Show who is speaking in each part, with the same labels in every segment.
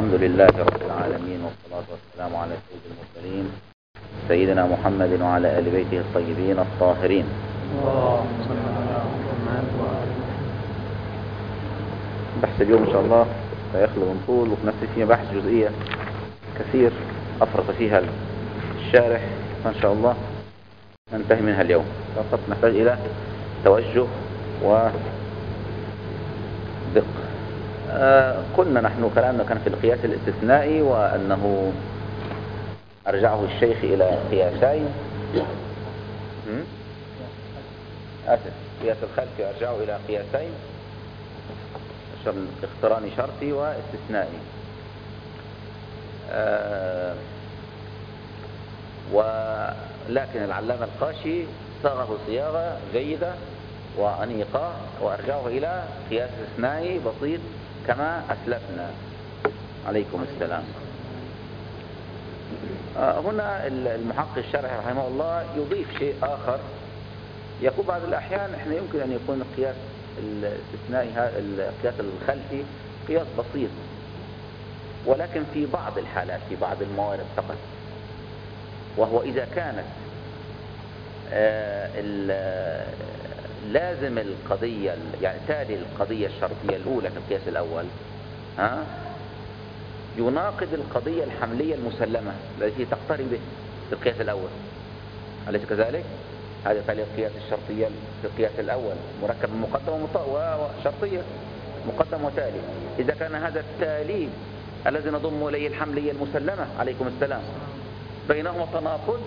Speaker 1: الحمد لله رب العالمين، والصلاة والسلام على سيد المرسلين سيدنا محمد وعلى آل بيته الطيبين الطاهرين. بحث اليوم إن شاء الله سيخلو من طول، وفي نفس فيه بحث جزئية كثير أفرط فيها الشارح، فإن شاء الله ننتهي منها اليوم. فقط نحتاج إلى توجه ودقة. قلنا نحن كلامنا كان في القياس الاستثنائي، وأنه أرجعه الشيخ إلى قياسين. قياس الخلف أرجعه إلى قياسين، اقتراني شرطي واستثنائي. ولكن العلامة القاشي صاغه صياغة جيدة وأنيقة، وأرجعه إلى قياس استثنائي بسيط كما أسلفنا. عليكم السلام. هنا المحقق الشرعي رحمه الله يضيف شيء آخر، يقول بعض الأحيان إحنا يمكن أن يكون القياس الاستثنائي القياس الخلفي قياس بسيط، ولكن في بعض الحالات في بعض الموارد فقط، وهو إذا كانت لازم القضية يعني تالي القضية الشرطية الأولى في القياس الأول يناقض القضية الحملية المسلمة التي تقترن به في القياس الأول، أليس كذلك؟ هذا تالي القياس الشرطية في القياس الأول مركب من مقدم وشرطية، مقدم وتالي. إذا كان هذا التالي الذي نضم إليه الحملية المسلمة، عليكم السلام، بينهما تناقض،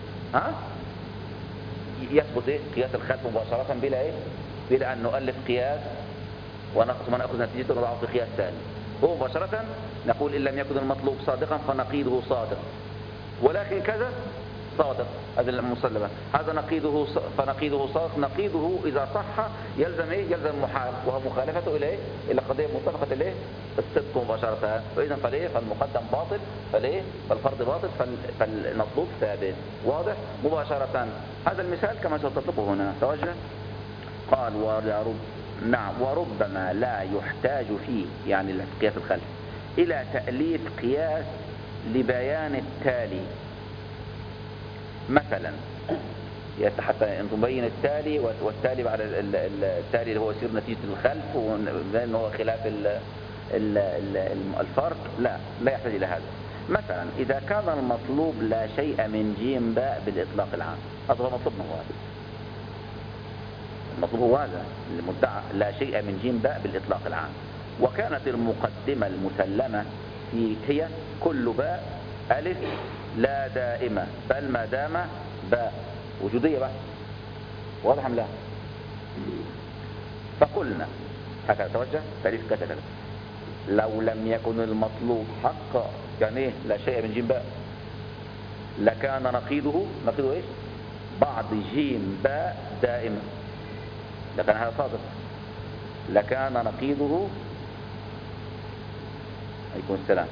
Speaker 1: يثبت قياس الخلف مباشرة بلا أن نؤلف قياس ونأخذ نتيجة ونضعه في قياس ثاني. هو مباشرة نقول إن لم يكن المطلوب صادقا فنقيده صادق، ولكن كذا صادق، هذا المسلمة، هذا نقيده فنقيده صادق. نقيده إذا صح يلزم يلزم محال، وهو مخالفته إلى قضية متفقة الصدق مباشرة. فإذا فالمقدم باطل، فالفرض باطل، فالمطلوب ثابت. واضح مباشرة. هذا المثال كما ستطلقه هنا. توجه. قال نعم، وربما لا يحتاج فيه يعني القياس الخلفي إلى تأليف قياس لبيان التالي. مثلا حتى نبين التالي، والتالي بعد التالي اللي هو يصير نتيجة الخلف، وأنه هو خلاف الفرق. لا يحتاج إلى هذا. مثلا إذا كان المطلوب لا شيء من جيم باء بالإطلاق العام، هذا هو مطلوبنا. المطلوب هو هذا المدعى، لا شيء من جيم باء بالإطلاق العام. وكانت المقدمة المسلمة هي كل باء ألف لا دائمة، بل ما دام باء وجودية بقى. واضح أم لا؟ فقلنا هكذا. توجه تعريف كذا. لو لم يكن المطلوب حق، يعني ايه لا شيء من جيم باء؟ لكان نقيضه ايش؟ بعض جيم باء دائمة، لكان هذا صادق. لكان نقيضه، عليكم السلام،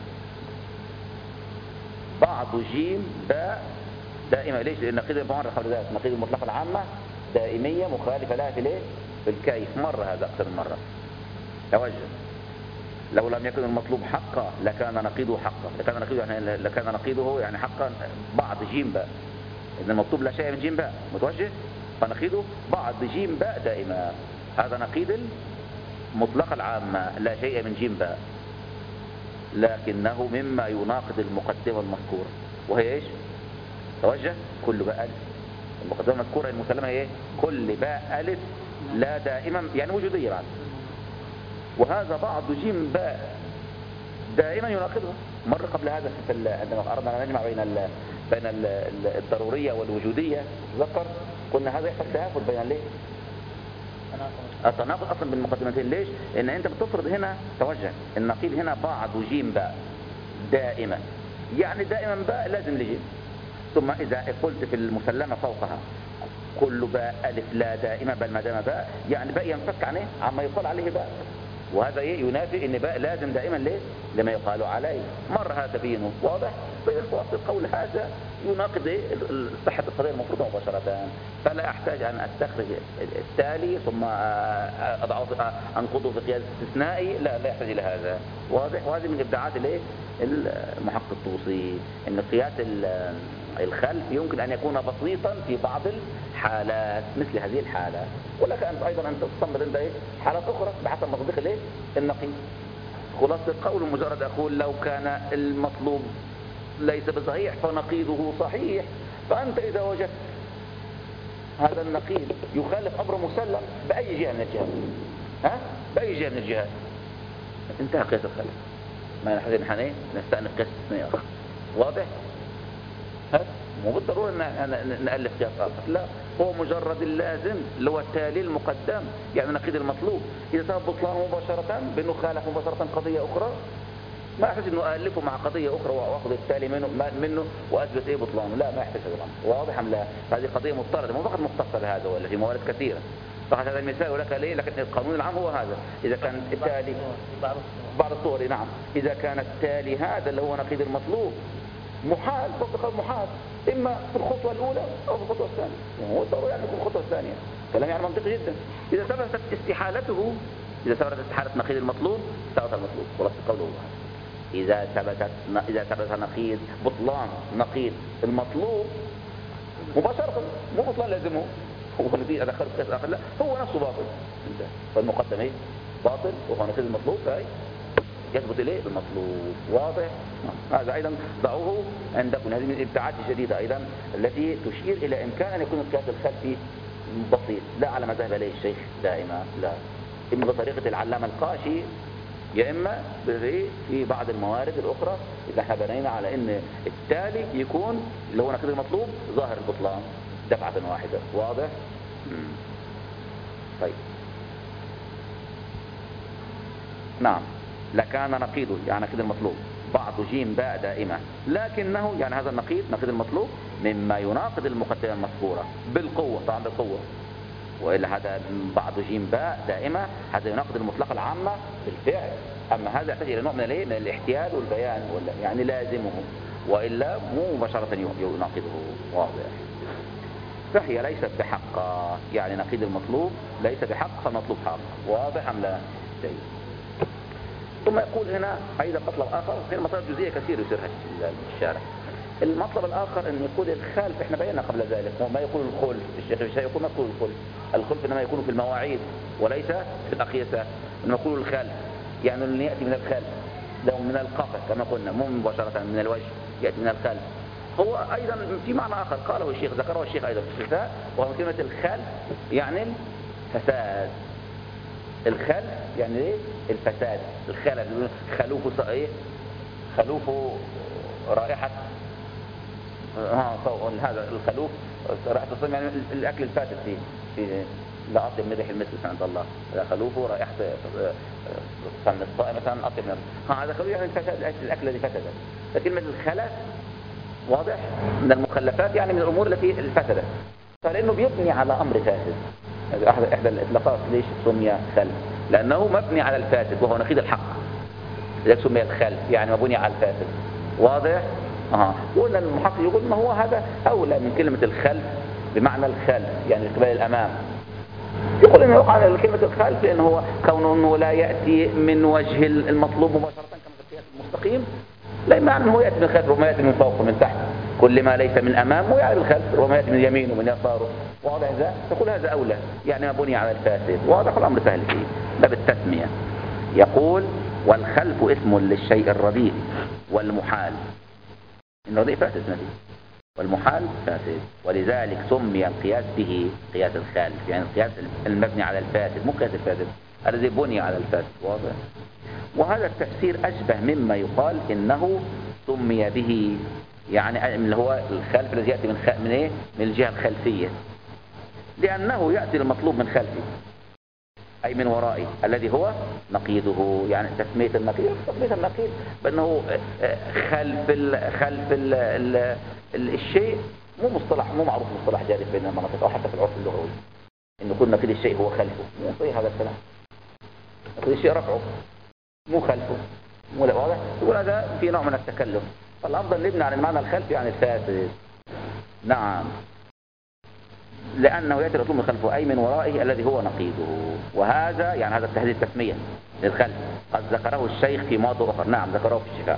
Speaker 1: بعض جيم باء دائمة. ليش؟ لأن نقيض المعرض قبل ذلك نقيض المطلقة العامة دائمية مخالفة لها في الكيف. مرة هذا أكثر من مرة. توجه. لو لم يكن المطلوب حقا لكان نقيضه حقا. لكان نقيضه يعني حقا بعض جيم باء، إن المطلوب لا شيء من جيم باء. متوجه. فنقيضه بعض جيم باء دائما، هذا نقيض المطلقة العامة لا شيء من جيم باء، لكنه مما يناقض المقدمة المذكورة، وهي ايش؟ توجه. كل باء ألف. المقدمة المذكورة المسلمة هي كل باء ألف لا دائما، يعني وجودية بعد. وهذا بعض جيم باء دائما يناقضها. مر قبل هذا عندما أردنا أن نجمع بين الضرورية والوجودية، تذكر قلنا هذا يحصل تهافت بين التناقض اصلا بالمقدمتين. ليش؟ ان انت بتفرض هنا، توجه، النقيض هنا بعض جيم باء دائما، يعني دائما باء لازم لجيم. ثم اذا قلت في المسلمة فوقها كل باء الف لا دائما بل ما دام باء، يعني باء ينفك عن عما يقال عليه باء. وهذا ينافي ان بقى لازم دائما ليه لما يقال عليه مرة هذا بينه واضح. فالخلاصة القول هذا يناقض صحة القضية المفروضة مباشرة، فلا أحتاج أن أستخرج التالي ثم أنقضه في قياس استثنائي، لا يحتاج إلى هذا واضح. وهذه من إبداعات المحقق الطوسي، أن قياس الخلف يمكن أن يكون بسيطا في بعض الحالات مثل هذه الحالة، ولك أنت أيضا أن تستنبط عند حالات أخرى بحسب مصدق النقيض. خلاصة القول مجرد أقول لو كان المطلوب ليس بصحيح فنقيضه صحيح، فأنت إذا وجدت هذا النقيض يخالف أمر مسلم بأي جهة من الجهات، بأي جهة من الجهات، انتهى قياس الخلف. ما نحن نستأنف قياس اثنين آخر واضح. مو بالضرورة أن نألف قياس آخر، لا، هو مجرد اللازم اللي هو التالي المقدم، يعني نقيض المطلوب. إذا صار بطلانه مباشرة بأنه خالف مباشرة قضية أخرى، ما يحتاج انه ألفه مع قضية أخرى وأخذ التالي منه وأثبت بطلانه، لا، ما يحتاج هذا الأمر واضح أم لا. هذه قضية مضطردة، مو فقط مختصة بهذا ولا في موارد كثيرة. فقط هذا المثال ولك ليه، لكن القانون العام هو هذا. إذا كان التالي بعض الصور، نعم، إذا كان التالي هذا اللي هو نقيض المطلوب محال، فقط محال إما في الخطوة الأولى أو في الخطوة الثانية، هو ضروري يعني يكون في الخطوة الثانية. كلام يعني منطقي جدا. إذا ثبتت استحالته، إذا ثبتت استحالة نقيض المطلوب ثبت المطلوب، خلاص قوله هذا. إذا ثبت نقيض بطلان نقيض المطلوب مباشرة، مو بطلان لازمه هو نتيجة أدخل قياس آخر، لا، هو نفسه باطل. فالمقدم باطل وهو نقيض المطلوب، فهي يثبت إليه المطلوب واضح. هذا أيضا ضعوه عندكم. هذه من الإبداعات الجديدة أيضا التي تشير إلى إمكان أن يكون القياس الخلفي بسيط، لا على ما ذهب إليه الشيخ دائما، لا، إما بطريقة العلامة القاشي، يا إما في بعض الموارد الأخرى إذا احنا بنينا على إن التالي يكون اللي هو نقيض المطلوب ظاهر البطلان دفعة واحدة واضح. طيب، نعم، لكان نقيضه يعني نقيض المطلوب بعض جيم باء دائمة، لكنه يعني هذا النقيض نقيض المطلوب مما يناقض المقدمة المذكورة بالقوة، طبعا بالقوة، وإلا هذا بعض جيم باء دائمة هذا يناقض المطلقة العامة بالفعل. أما هذا يحتاج إلى نوع من الاحتيال والبيان، يعني لازمه، وإلا مو مباشرة يناقضه واضح. فهي ليست بحق، يعني نقيض المطلوب ليس بحق فالمطلوب حق، واضح أم لا؟ جيد. ثم يقول هنا أيضا مطلب آخر، هنا مطلب جزئية كثير يسيرها الشارع. المطلب الآخر أن يقول الخلف، احنا بينا قبل ذلك ما يقول الخلف، الشيخ الشيء يقول ما يقول الخلف، الخلف إنما يكون في المواعيد وليس في الأقيسة. إنما يقول الخلف يعني أن يأتي من الخلف، لو من القفا كما قلنا، مو مباشرة من الوجه، يأتي من الخلف. هو أيضا في معنى آخر قاله الشيخ، ذكره الشيخ أيضا في الشفاء، وهو كلمة الخلف يعني الفساد. الخلف يعني ايه؟ الفساد، الخلل، خلوف ايه؟ خلوف رائحة، هذا الخلوف رائحة الصيام، يعني الأكل الفاسد في لا أطيب من ريح المسك عند الله، هذا خلوف رائحة فم الصائم مثلا أطيب من هذا خلوف، يعني الفساد، الأكل الذي فسد. فكلمة الخلف واضح من المخلفات، يعني من الأمور التي الفسدت، فلأنه بيبني على أمر فاسد. إحدى الإطلاقات ليش سمي خلف؟ لأنه مبني على الفاسد وهو نقيض الحق، لذلك سمي الخلف، يعني مبني على الفاسد واضح. وقلنا المحقق يقول ما هو هذا أولى من كلمة الخلف بمعنى الخلف، يعني قبل الأمام. يقول إنه يقع كلمة الخلف لأنه هو كونه لا يأتي من وجه المطلوب مباشرة كما في القياس المستقيم، لا معنى أنه يأتي من الخلف وما يأتي من فوق ومن تحت، كل ما ليس من أمامه يعني الخلف، وما يأتي من يمينه ومن يساره، واضح ذا؟ يقول هذا أولى، يعني ما بني على الفاسد، واضح الأمر سهل فيه، باب التسمية. يقول والخلف اسم للشيء الرديء والمحال، الرديء فاسد نبي، والمحال فاسد، ولذلك سمي القياس به قياس الخالف، يعني القياس المبني على الفاسد، مو قياس الفاسد الذي بني على الفاسد، واضح. وهذا التفسير أشبه مما يقال إنه سمي به، يعني اللي هو الخلف الذي يأتي من إيه؟ من الجهة الخلفية، لأنه يأتي المطلوب من خلفه أي من ورائه الذي هو نقيضه، يعني تسمية النقيض بأنه خلف الشيء، مو مصطلح، مو معروف مصطلح جاري بين المناطق أو حتى في العرف اللغوي إنه كل نقيض الشيء هو خلفه، مو صحيح هذا الكلام. يقول الشيء رفعه مو خلفه، مو واضح؟ يقول هذا في نوع من التكلف، فالأفضل نبني على المعنى الخلفي عن الفاسد. نعم، لأنه يأتي الرسول من خلفه أي من ورائه الذي هو نقيضه، وهذا يعني هذا التهديد التسمية للخلف قد ذكره الشيخ في مواضع أخرى. نعم ذكره في الشفاء،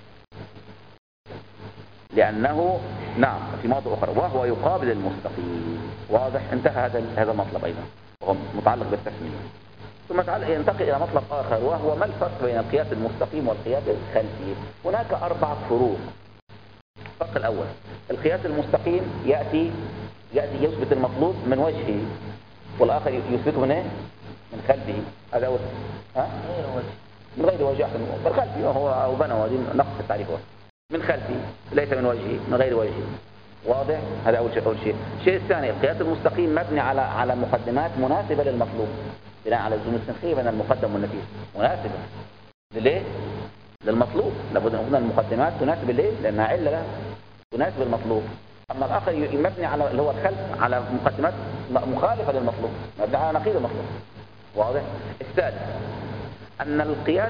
Speaker 1: لأنه نعم في مواضع أخرى وهو يقابل المستقيم. واضح؟ انتهى هذا المطلب أيضا وهو متعلق بالتسمية. ثم ينتقل إلى مطلب آخر وهو ما الفرق بين القياس المستقيم والقياس الخلفي. هناك 4 فروق. الفرق الأول، القياس المستقيم يأتي يثبت المطلوب من وجهه، والآخر يثبته من ايه؟ من خلفه. هذا أول. من غير وجه أحسن، بالخلفي هو بنى ودي نقص التعريف من خلفه ليس من وجهه، من غير وجهه. واضح؟ هذا أول شيء. الشيء الثاني، القياس المستقيم مبني على مقدمات مناسبة للمطلوب، بناء على اللزوم السنخية بين المقدم والنتيجة، مناسبة لليه؟ للمطلوب. لابد أن المقدمات تناسب الليه؟ لأنها علة لها تناسب المطلوب. أما الآخر مبني على اللي هو الخلف على مقدمات مخالفة للمطلوب، مبني على نقيض المطلوب. واضح؟ الثالث، أن القياس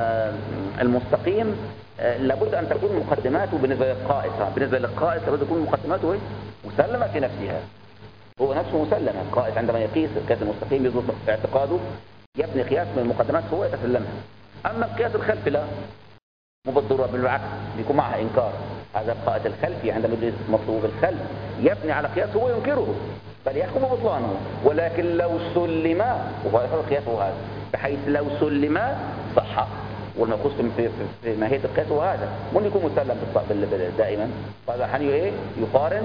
Speaker 1: المستقيم لابد أن تكون مقدماته بالنسبة للقائس لابد تكون مقدماته مسلمة في نفسها، هو نفسه مسلم. القائس عندما يقيس القياس المستقيم يضبط اعتقاده يبني قياس من المقدمات هو يتسلمها. أما القياس الخلفي لا، مو بالضرورة، بالعكس بيكون معها إنكار. هذا القائد الخلفي عندما يدرس مطلوب الخلف يبني على قياس هو ينكره بل يحكم ببطلانه، ولكن لو سلم، وهو القياس هو هذا، بحيث لو سلم صح. والمقصود في ماهية القياس هو هذا، مو يكون مسلم دائما، فهذا حين يقارن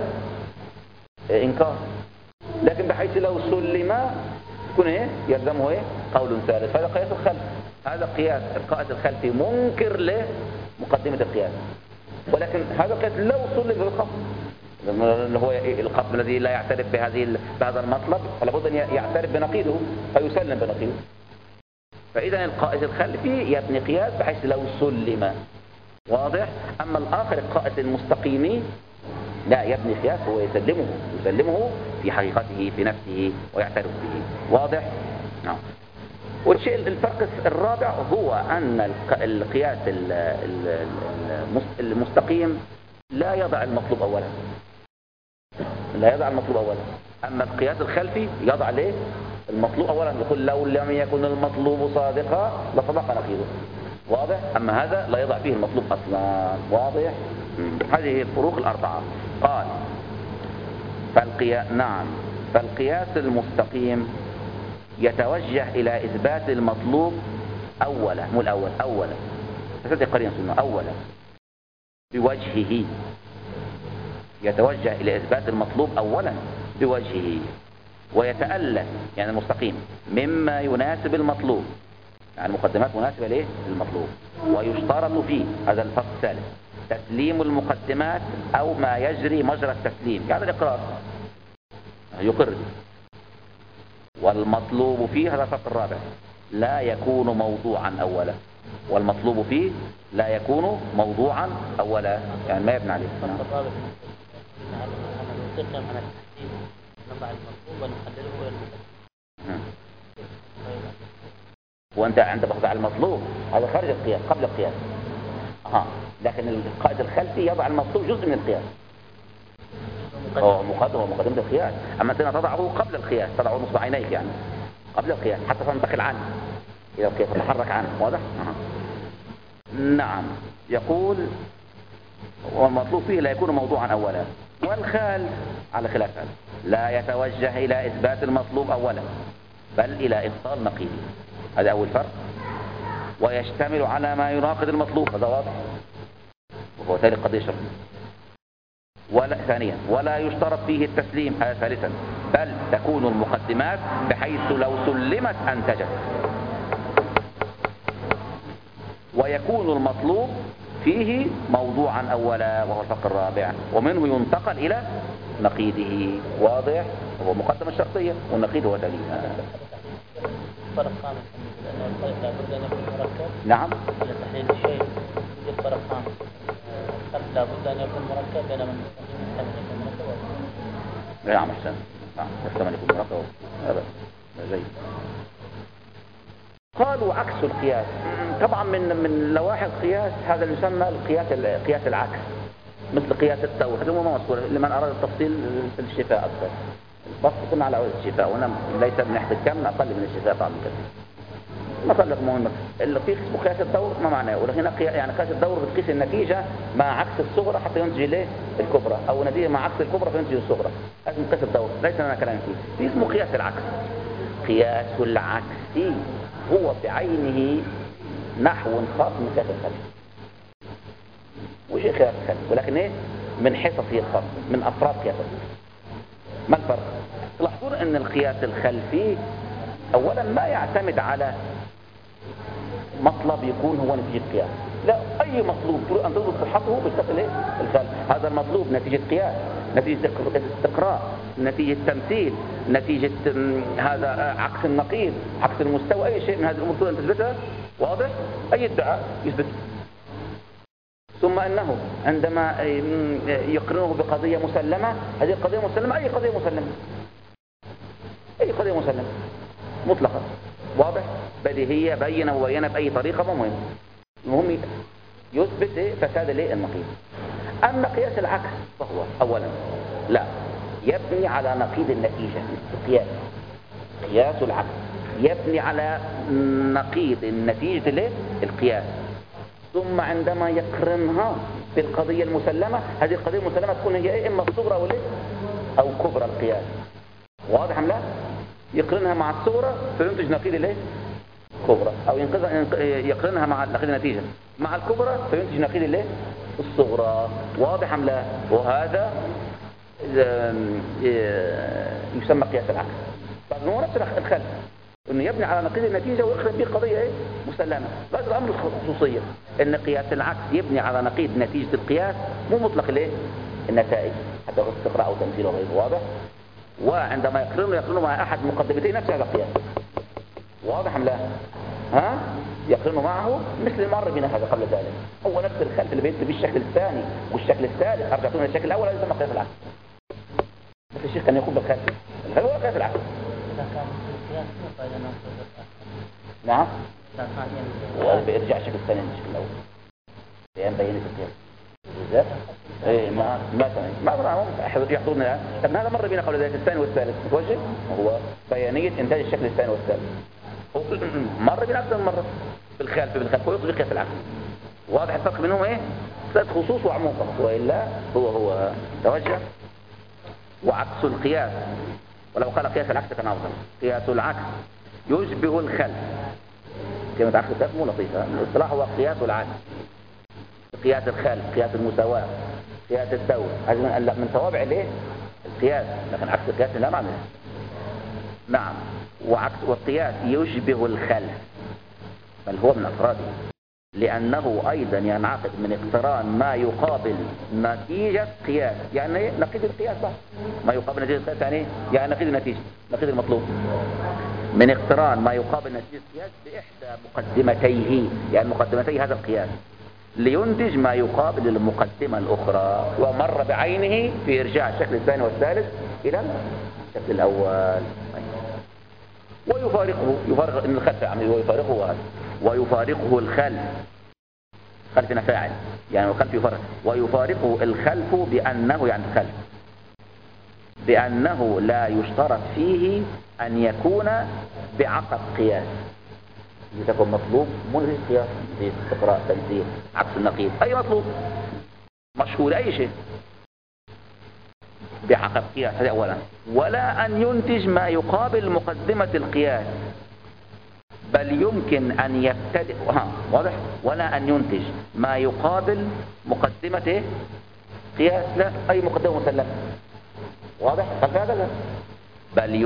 Speaker 1: إنكار. لكن بحيث لو سلم يكون يلزمه قول ثالث. هذا قياس الخلف. هذا قياس القائد الخلفي منكر لمقدمة القياس، ولكن هذا القياس لو سلم بالخط اللي هو القسم الذي لا يعترف بهذا المطلب، فلا بد ان يعترف بنقيضه فيسلم بنقيضه. فاذا القائس الخلفي يبني قياس بحيث لو سلم. واضح؟ اما الاخر القائس المستقيمي لا يبني قياس هو يسلمه في حقيقته في نفسه ويعترف به. واضح؟ نعم. والشيء الفرق الرابع هو ان القياس المستقيم لا يضع المطلوب اولا، اما القياس الخلفي يضع المطلوب اولا، يقول لو لم يكن المطلوب صادقا لصدق نقيضه. واضح؟ اما هذا لا يضع فيه المطلوب اصلا. واضح؟ هذه الفروق 4. قال فالقياس المستقيم يتوجه الى اثبات المطلوب اولا، مو الاول، اولا تصدق قرينة سنة، اولا بوجهه. يتوجه إلى إثبات المطلوب أولا بوجهه، ويتألف يعني المستقيم مما يناسب المطلوب، يعني مقدمات مناسبة للمطلوب. ويشترط فيه، هذا الفصل الثالث، تسليم المقدمات أو ما يجري مجرى التسليم، يعني الإقرار يقر. والمطلوب فيه، هذا الفصل الرابع، لا يكون موضوعا أولا. والمطلوب فيه لا يكون موضوعا أولا، يعني ما يبنى عليه. وانت عند بخضع المطلوب هذا خارج القياس قبل القياس. لكن القائد الخلفي يضع المطلوب جزء من القياس، هو مقدمة القياس. اما انت تضعه قبل القياس، تضعه نصب عينيك يعني قبل القياس حتى تنتقل عنه الى القياس، تتحرك عنه. واضح؟ نعم. يقول والمطلوب فيه لا يكون موضوعا اولا. والخالف على خلاف هذا لا يتوجه الى اثبات المطلوب اولا بل الى ابطال نقيضه. هذا اول فرق. ويشتمل على ما يناقض المطلوب، هذا واضح وهو ثالث قضية شرطية. ثانيا ولا يشترط فيه التسليم، هذا ثالثا، بل تكون المقدمات بحيث لو سلمت انتجت. ويكون المطلوب فيه موضوعا اولا، وهو الفرق الرابع، ومنه ينتقل الى نقيضه. واضح؟ هو مقدمة الشرطية والنقيض هو دليلها.
Speaker 2: فرق خامس لأن الخلف لابد أن يكون مركب.
Speaker 1: نعم.
Speaker 2: لتحليل الشيء يوجد فرق خامس، الخلف لابد أن يكون مركب بينما المستقيم يحتمل أن يكون مركب.
Speaker 1: نعم أحسن. يحتمل أن يكون مركب. هذا زي قالوا عكس القياس. طبعا من لوائح القياس هذا اللي يسمى قياس العكس، مثل قياس الدور. هذا ما مذكور لمن أراد التفصيل في الشفاء أكثر. بس كنا على وجه الشفاء، وهنا ليس من ناحية الكم، أقل من الشفاء طبعا كثير. مثلا مهمة اللي في قياس الدور ما معناه، ولكن يعني قياس الدور بتقيس النتيجة مع عكس الصغرى حتى ينتج ليه الكبرى، أو نتيجة مع عكس الكبرى فينتج الصغرى. هذا قياس الدور، ليس لنا كلام فيه. في اسمه قياس العكس. قياس العكس هو بعينه نحو خاص من قياس الخلف، وشيء قياس الخلف، ولكن ايه من حصصه الخاص من أفراد قياس الخلف. ما الفرق؟ تلاحظون أن القياس الخلفي أولا ما يعتمد على مطلب يكون هو نتيجة قياس، لا، أي مطلوب تريد أن تضبط صحته بيشتغل ايه الخلف. هذا المطلوب نتيجة قياس، نتيجة استقراء، نتيجة تمثيل، نتيجة هذا عكس النقيض، عكس المستوى، أي شيء من هذه الأمور تريد أن تثبتها. واضح؟ أي ادعاء يثبت. ثم أنه عندما يقرنه بقضية مسلمة، هذه القضية مسلمة، أي قضية مسلمة، أي قضية مسلمة مطلقة. واضح؟ بديهية بينة مبينة بأي طريقة، ما مهم. المهم يثبت فساد النقيض. أما قياس العكس فهو أولا لا يبني على نقيض النتيجة. قياس العكس يبني على نقيض النتيجة القياس، ثم عندما يقرنها بالقضية المسلمة، هذه القضية المسلمة تكون هي إما الصغرى أو كبرى القياس. واضح أم لا؟ يقرنها مع الصغرى فينتج نقيض كبرى، أو يقرنها مع نقيض النتيجة مع الكبرى فينتج نقيض الصغرى. واضح أم لا؟ وهذا يسمى قياس العكس. طبعا هو نفس الخلف، انه يبني على نقيض النتيجة ويقرن به قضية مسلمة. بس الأمر الخصوصية ان قياس العكس يبني على نقيض نتيجة القياس، مو مطلق النتائج حتى استقراء أو تمثيل وغيره. واضح؟ وعندما يقرنه مع أحد مقدمتي نفس هذا القياس. واضح أم لا؟ يقرنه معه مثل مر بنا هذا قبل ذلك. هو نفس الخلف اللي بينتج بالشكل الثاني والشكل الثالث. أرجعتون إلى الشكل الأول، هذا يسمى قياس العكس. بس الشيخ كان يقول بالخلف، الخلف هو قياس العكس. نعم، وبيرجع الشكل الثاني للشكل الأول لأن بينت القياس. ايه ما يحضرنا الآن. طب هذا مر بنا قبل ذلك الثاني والثالث متوجه، وهو بيانية إنتاج الشكل الثاني والثالث. مر بنا أكثر من مرة بالخلف ويقضي قياس العكس. واضح الفرق بينهم ايه؟ خصوص وعموم، وإلا هو توجه. وعكس القياس، ولو قال قياس العكس كان أفضل. قياس العكس يشبه الخلف. كلمة عكس الخلف مو لطيفة، الاصطلاح هو قياس العكس، قياس الخلف، قياس المساواة، قياس الدور. هذه من توابع القياس، لكن عكس القياس لا معنى. نعم، والقياس يشبه الخلف، بل هو من أفراده، لأنه أيضا ينعقد من اقتران ما يقابل نتيجة قياس. يعني نقيض القياس بقى. ما يقابل نتيجة القياس يعني نقيض النتيجة، نقيض المطلوب. من اقتران ما يقابل نتيجة القياس بإحدى مقدمتيه، يعني مقدمتي هذا القياس، لينتج ما يقابل المقدمة الأخرى، ومر بعينه في إرجاع الشكل الثاني والثالث إلى الشكل الأول. ويفارق إن الخلف يعني ويفارقه الخلف. خلفنا فاعل يعني الخلف يفارق، ويفارقه الخلف بأنه يعني الخلف بأنه لا يشترط فيه أن يكون بعقد قياس. إذا تكون مطلوب مو زي قياس، زي استقراء، تمثيل، عكس النقيض، أي مطلوب مشهور أي شيء بعقد قياس. هذا أولا. ولا أن ينتج ما يقابل مقدمة القياس، بل يمكن أن يبتدئ واضح. ولا أن ينتج ما يقابل مقدمة قياس، لا، أي مقدمة مسلمة. واضح؟ هذا لا. بل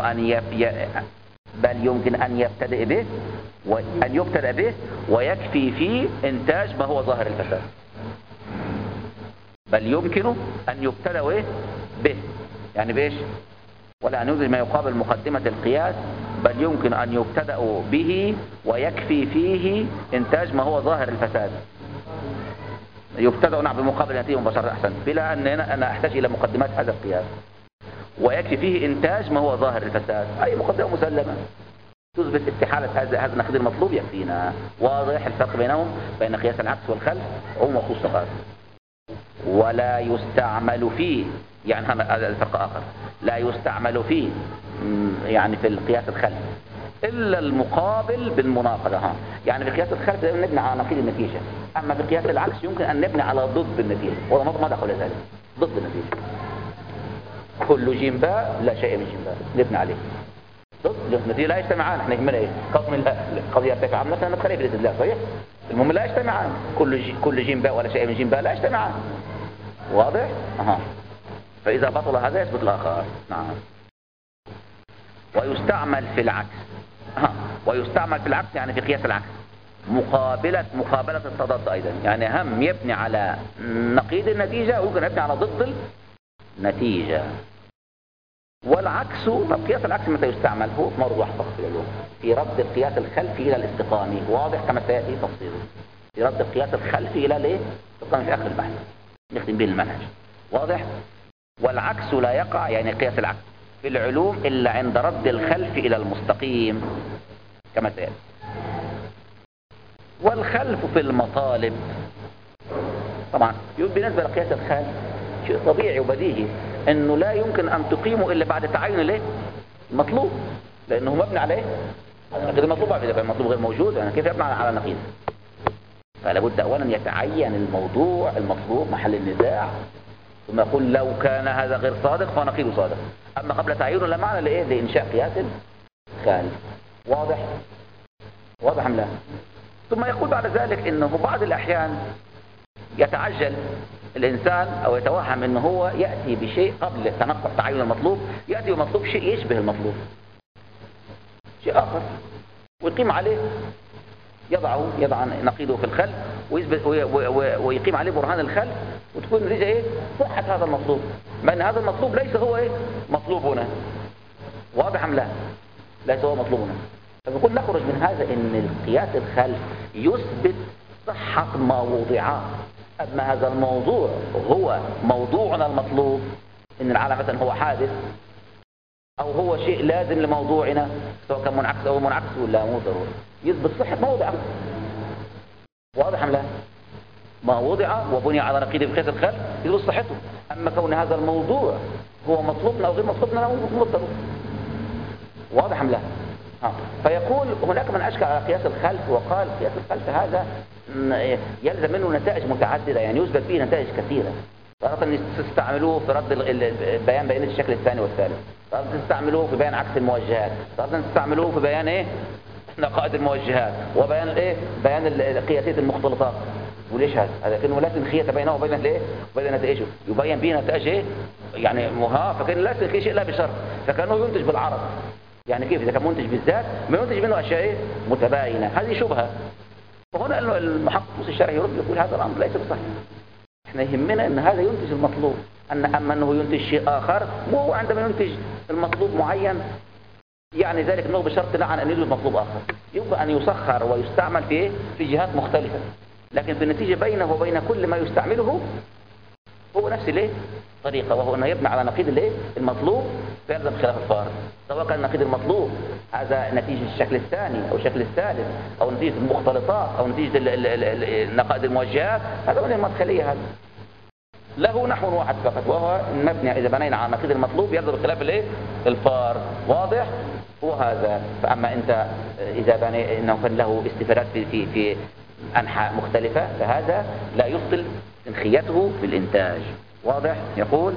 Speaker 1: يمكن أن يبتدئ به وأن يبتدأ به ويكفي فيه إنتاج ما هو ظاهر الفساد. بل يمكن أن يبتدأ به يعني بإيش؟ ولا أن ينتج ما يقابل مقدمة القياس، بل يمكن أن يبتدأ به ويكفي فيه إنتاج ما هو ظاهر الفساد. يبتدأ بمقابل نتيجة مباشرة أحسن، بلا أن أنا أحتاج إلى مقدمات هذا القياس، ويكفي فيه إنتاج ما هو ظاهر الفساد، أي مقدمة مسلمة. تثبت استحالة هذا النقيض المطلوب يكفينا. واضح الفرق بينهم بين قياس العكس والخلف؟ عموم وخصوص فقط. ولا يستعمل فيه، يعني هذا الفرق آخر، لا يستعمل فيه يعني في القياس الخلف إلا المقابل بالمناقضة. يعني في قياس الخلف نبني على نقيض النتيجة، أما في قياس العكس يمكن أن نبني على ضد النتيجة، وهذا ما دخل ذلك. ضد النتيجة كل جيم باء لا شيء من جيم باء نبني عليه ضد النتيجة، لا يجتمعان. احنا يهمنا ايه؟ كون القضية يرتفع مثلا نتخلي في الاستدلال صحيح، المهم لا يجتمعان. كل جيم باء ولا شيء من جيم باء لا يجتمعان. واضح؟ فإذا بطل هذا يثبت الآخر. نعم. ويستعمل في العكس. ويستعمل في العكس يعني في قياس العكس مقابلة التضاد أيضا، يعني هم يبني على نقيض النتيجة ويمكن يبني على ضد النتيجة. والعكس، طب قياس العكس متى يستعمل؟ هو في مرض واحد فقط في العلوم، في رد القياس الخلفي إلى الاستقامي. واضح كما سيأتي تفصيله. في رد القياس الخلفي إلى الايه؟ الاستقامي في آخر البحث نختم به المنهج. واضح؟ والعكس لا يقع، يعني قياس العكس في العلوم إلا عند رد الخلف إلى المستقيم كما سيأتي. والخلف في المطالب طبعا بالنسبة لقياس الخلف شيء طبيعي وبديهي انه لا يمكن ان تقيمه الا بعد تعين الايه؟ المطلوب، لانه مبني على ايه؟ غير المطلوب. اذا كان المطلوب غير موجود يعني كيف يبنى على نقيض؟ فلا بد اولا يتعين الموضوع المطلوب محل النزاع، ثم يقول لو كان هذا غير صادق فنقيضه صادق. اما قبل تعيينه لا معنى لايه؟ لانشاء قياس خالف. واضح؟ واضح ام لا؟ ثم يقول بعد ذلك انه بعض الاحيان يتعجل الإنسان أو يتوهم أنه هو يأتي بشيء قبل تنقل تعين المطلوب، يأتي بمطلوب شيء يشبه المطلوب، شيء آخر، ويقيم عليه، يضع نقيضه في الخلف ويقيم عليه برهان الخلف، وتكون النتيجة إيه؟ صحة هذا المطلوب، مع أن هذا المطلوب ليس هو إيه؟ مطلوبنا. واضح أم لا؟ ليس هو مطلوبنا. فبيقول نخرج من هذا أن القياس الخلف يثبت صحة ما وضع. أما هذا الموضوع هو موضوعنا المطلوب، إن العالم مثلا هو حادث أو هو شيء لازم لموضوعنا سواء كان منعكس أو منعكس ولا مو ضروري، يثبت صحة ما وضع. واضح أم لا؟ ما وضع وبني على نقيض بقياس الخلف يثبت صحته. أما كون هذا الموضوع هو مطلوبنا أو غير مطلوبنا لا مو ضروري. واضح أم لا؟ فيقول هناك من أشكل على قياس الخلف وقال قياس الخلف هذا يلزم منه نتائج متعددة، يعني يثبت به نتائج كثيرة. تارة تستعملوه في رد البيان بين الشكل الثاني والثالث، تارة تستعملوه في بيان عكس الموجهات، تارة تستعملوه في بيان ايه؟ نقائض الموجهات، وبيان ايه؟ بيان قياسية المختلطات. وليش هذا كأنه لا تنخية بينه وبين الايه؟ وبين نتائجه، يبين به نتائج ايه؟ يعني فكان لا تنخية شيء لا بشرط، فكانه ينتج بالعرض. يعني كيف إذا كان منتج بالذات ما ينتج منه أشياء إيه؟ متباينة، هذه شبهة. وهنا المحقق الشرعي يرد يقول هذا الأمر ليس بصحيح. احنا يهمنا أن هذا ينتج المطلوب، أما أنه ينتج شيء آخر، وهو عندما ينتج المطلوب معين يعني ذلك أنه بشرط لا عن أن ينتج مطلوب آخر، يمكن أن يسخر ويستعمل في جهات مختلفة، لكن في النتيجة بينه وبين كل ما يستعمله هو نفس الايه؟ طريقة، وهو انه يبنى على نقيض الايه؟ المطلوب، فيلزم خلاف الفارق. سواء كان نقيض المطلوب هذا نتيجة الشكل الثاني او الشكل الثالث او نتيجة المختلطات او نتيجة نقائض الموجهات، هذا من المدخلية. هذا له نحو واحد فقط، وهو المبني اذا بنينا على نقيض المطلوب يلزم خلاف الايه؟ الفارق. واضح؟ هو هذا. فاما انت اذا بني انه كان له استفادات في أنحاء مختلفة فهذا لا يبطل تنخيته في الإنتاج. واضح؟ يقول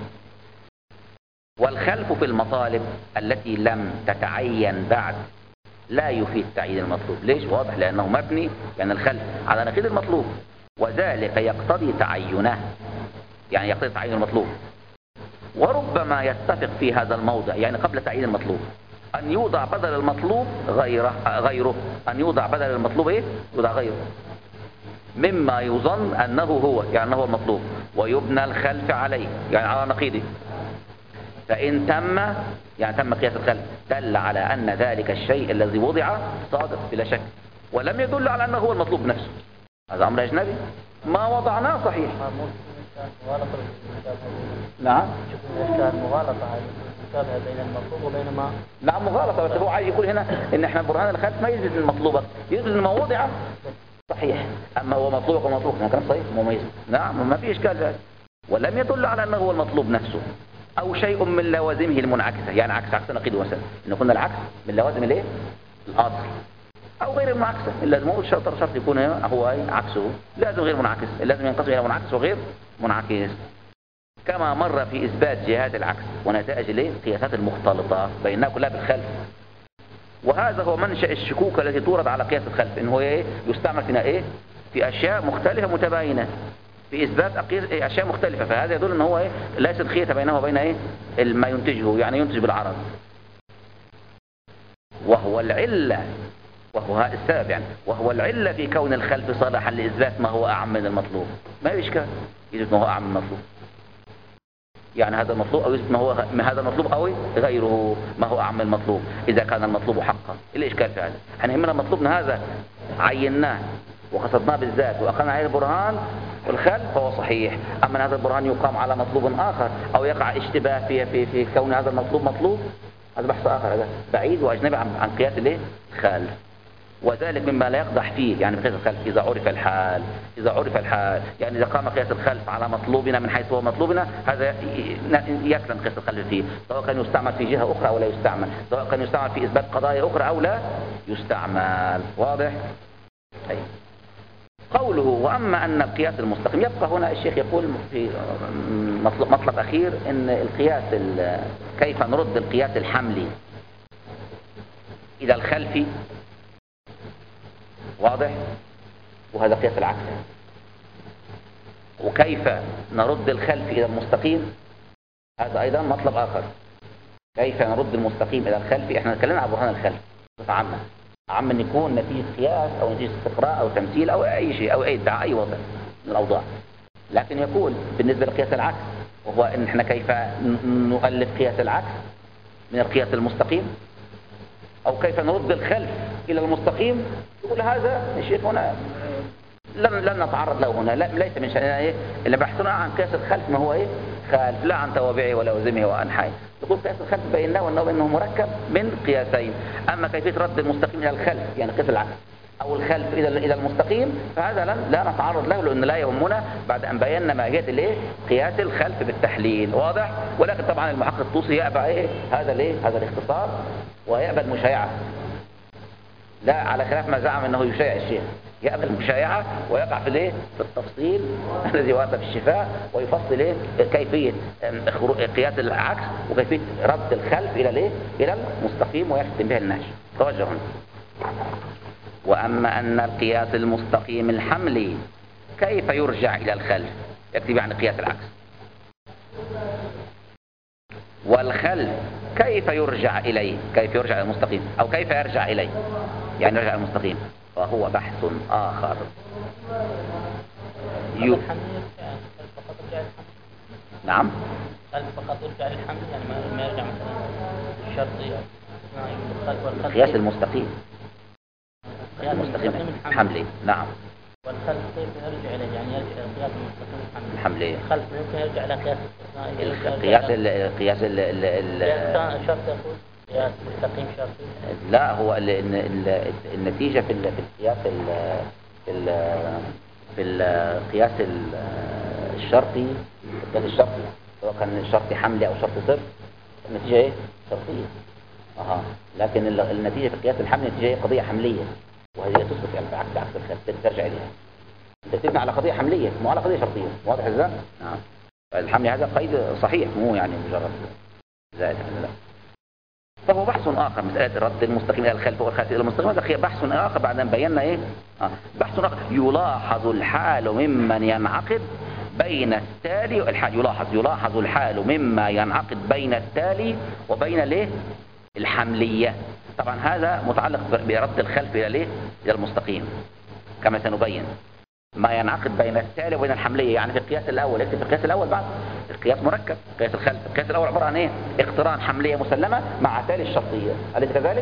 Speaker 1: والخلف في المطالب التي لم تتعين بعد لا يفيد تعيين المطلوب. ليش؟ واضح لأنه مبني يعني الخلف على نقيض المطلوب، وذلك يقتضي تعينه، يعني يقتضي تعيين المطلوب. وربما يتفق في هذا الموضع يعني قبل تعيين المطلوب أن يوضع بدل المطلوب غيره، أن يوضع بدل المطلوب إيه؟ يوضع غيره مما يظن أنه هو، يعني أنه هو المطلوب، ويبنى الخلف عليه يعني على نقيضه. فإن تم يعني تم قياس الخلف دل على أن ذلك الشيء الذي وضع صادق بلا شك، ولم يدل على أنه هو المطلوب نفسه. هذا أمر أجنبي، ما وضعناه صحيح. نعم.
Speaker 2: مغالطة مشابهة بين المطلوب وبين ما
Speaker 1: نعم مغالطة، بس هو عايز يقول هنا ان احنا برهان الخلف ما يثبت المطلوبة، يثبت الموضع صحيح، اما هو مطلوبك ومطلوب كلام صحيح مميز. نعم ما في اشكال ذلك، ولم يدل على انه هو المطلوب نفسه او شيء من لوازمه المنعكسة، يعني عكس نقيض مثلا ان قلنا العكس من لوازم الايه الاصل، او غير المنعكسة اللازم شرط يكون هو عكسه، لازم غير منعكس، لازم ينقسم الى منعكس وغير منعكس، كما مر في اثبات جهات العكس ونتائج الايه القياسات المختلطة بينها كلها بالخلف. وهذا هو منشأ الشكوك التي تورد على قياس الخلف، ان هو يستعمل فينا في اشياء مختلفة متباينة في اثبات اشياء مختلفة، فهذا يدل ان هو ليست خيطة بينه وبين ما ينتجه، يعني ينتج بالعرض، وهو العلة، وهو السبب يعني، وهو العلة في كون الخلف صالحا لإثبات ما هو أعم من المطلوب. ما في إشكال يثبت ما هو أعم من المطلوب، يعني هذا المطلوب أو يثبت ما هو هذا المطلوب أو غيره ما هو أعم من المطلوب إذا كان المطلوب حقا. إيه الإشكال في هذا؟ احنا يهمنا مطلوبنا هذا عيناه وقصدناه بالذات وأخذنا عليه البرهان والخلف فهو صحيح، أما هذا البرهان يقام على مطلوب آخر أو يقع اشتباه في كون هذا المطلوب مطلوب، هذا بحث آخر، هذا بعيد وأجنبي عن قياس الخلف. وذلك مما لا يقدح فيه، يعني قياس الخلف إذا عرف الحال يعني إذا قام قياس الخلف على مطلوبنا من حيث هو مطلوبنا، هذا يكلم قياس الخلف فيه، سواء كان يستعمل في جهة أخرى أو لا يستعمل، سواء كان يستعمل في إثبات قضايا أخرى أو لا يستعمل. واضح؟ أي. قوله وأما أن القياس المستقيم، يبقى هنا الشيخ يقول في مطلب أخير إن القياس كيف نرد القياس الحملي إلى الخلفي، واضح؟ وهذا قياس العكس. وكيف نرد الخلف إلى المستقيم، هذا أيضا مطلب آخر. كيف نرد المستقيم إلى الخلف، احنا نتكلم عن برهان الخلف بصفة عامة، عم أن يكون نتيجة قياس أو نتيجة استقراء أو تمثيل أو أي شيء أو أي ادعاء أي وضع من الأوضاع. لكن يقول بالنسبة لقياس العكس، وهو أن احنا كيف نؤلف قياس العكس من القياس المستقيم، أو كيف نرد الخلف إلى المستقيم، يقول هذا الشيخ هنا لن نتعرض له هنا، ليس من شأننا اللي بحثنا عن قياس الخلف ما هو خالف، لا عن توابعه ولا وزمه وأنحائه. يقول قياس الخلف بيناه وأنه مركب من قياسين، أما كيفية رد المستقيم إلى الخلف يعني قياس العكس أو الخلف إلى المستقيم، فهذا لا نتعرض له لأن لا يهمنا بعد أن بينا ماهية قياس الخلف بالتحليل. واضح؟ ولكن طبعا المحقق الطوسي يأبى هذا الاختصار ويأبى المشايعة، لا على خلاف ما زعم أنه يشايع الشيخ، يأبى المشايعة ويقع في التفصيل الذي ورد في الشفاء، ويفصل كيفية قياس العكس وكيفية رد الخلف إلى المستقيم ويختم بها النهج. توجه. وأما أن القياس المستقيم الحملي كيف يرجع إلى الخلف، يكتب عن قياس العكس، والخلف كيف يرجع إليه، كيف يرجع إلى المستقيم أو كيف يرجع إليه، يعني يرجع إلى المستقيم، فهو بحث آخر. نعم.
Speaker 2: هل فقط يرجع للحمل، يعني ما يرجع مثلا الشرطي
Speaker 1: القياس المستقيم حملي. نعم.
Speaker 2: والخلف كيف يرجع إليه، يعني يرجع إلى قياس المستقيم
Speaker 1: الحملي.
Speaker 2: الخلف ممكن يرجع إلى قياس
Speaker 1: قياس
Speaker 2: الشرط، يقول قياس مستقيم شرطي.
Speaker 1: لا، هو النتيجة في القياس في القياس الشرطي، سواء كان الشرطي حملي أو شرطي صرف، النتيجة شرطية. لكن النتيجة في القياس الحملي النتيجة قضية حملية، وهذه تثبت يعني بعكس الخلف، ترجع إليها. أنت تبني على قضية حملية مو على قضية شرطية. واضح إزاي؟ نعم. الحملي هذا قيد صحيح، مو يعني مجرد زائد. لا، فهو بحث آخر، مسألة رد المستقيم إلى الخلف والخلف إلى المستقيم، هذا بحث آخر بعد أن بينا بحث آخر. يلاحظ الحال ممن ينعقد بين التالي، يلاحظ الحال مما ينعقد بين التالي وبين الحملية. طبعا هذا متعلق برد الخلف إلى المستقيم كما سنبين. ما ينعقد بين التالي وبين الحملية، يعني في القياس الأول، في القياس الأول بعد القياس مركب، قياس الخلف، القياس الأول عبارة عن اقتران حملية مسلمة مع تالي الشرطية، أليس كذلك؟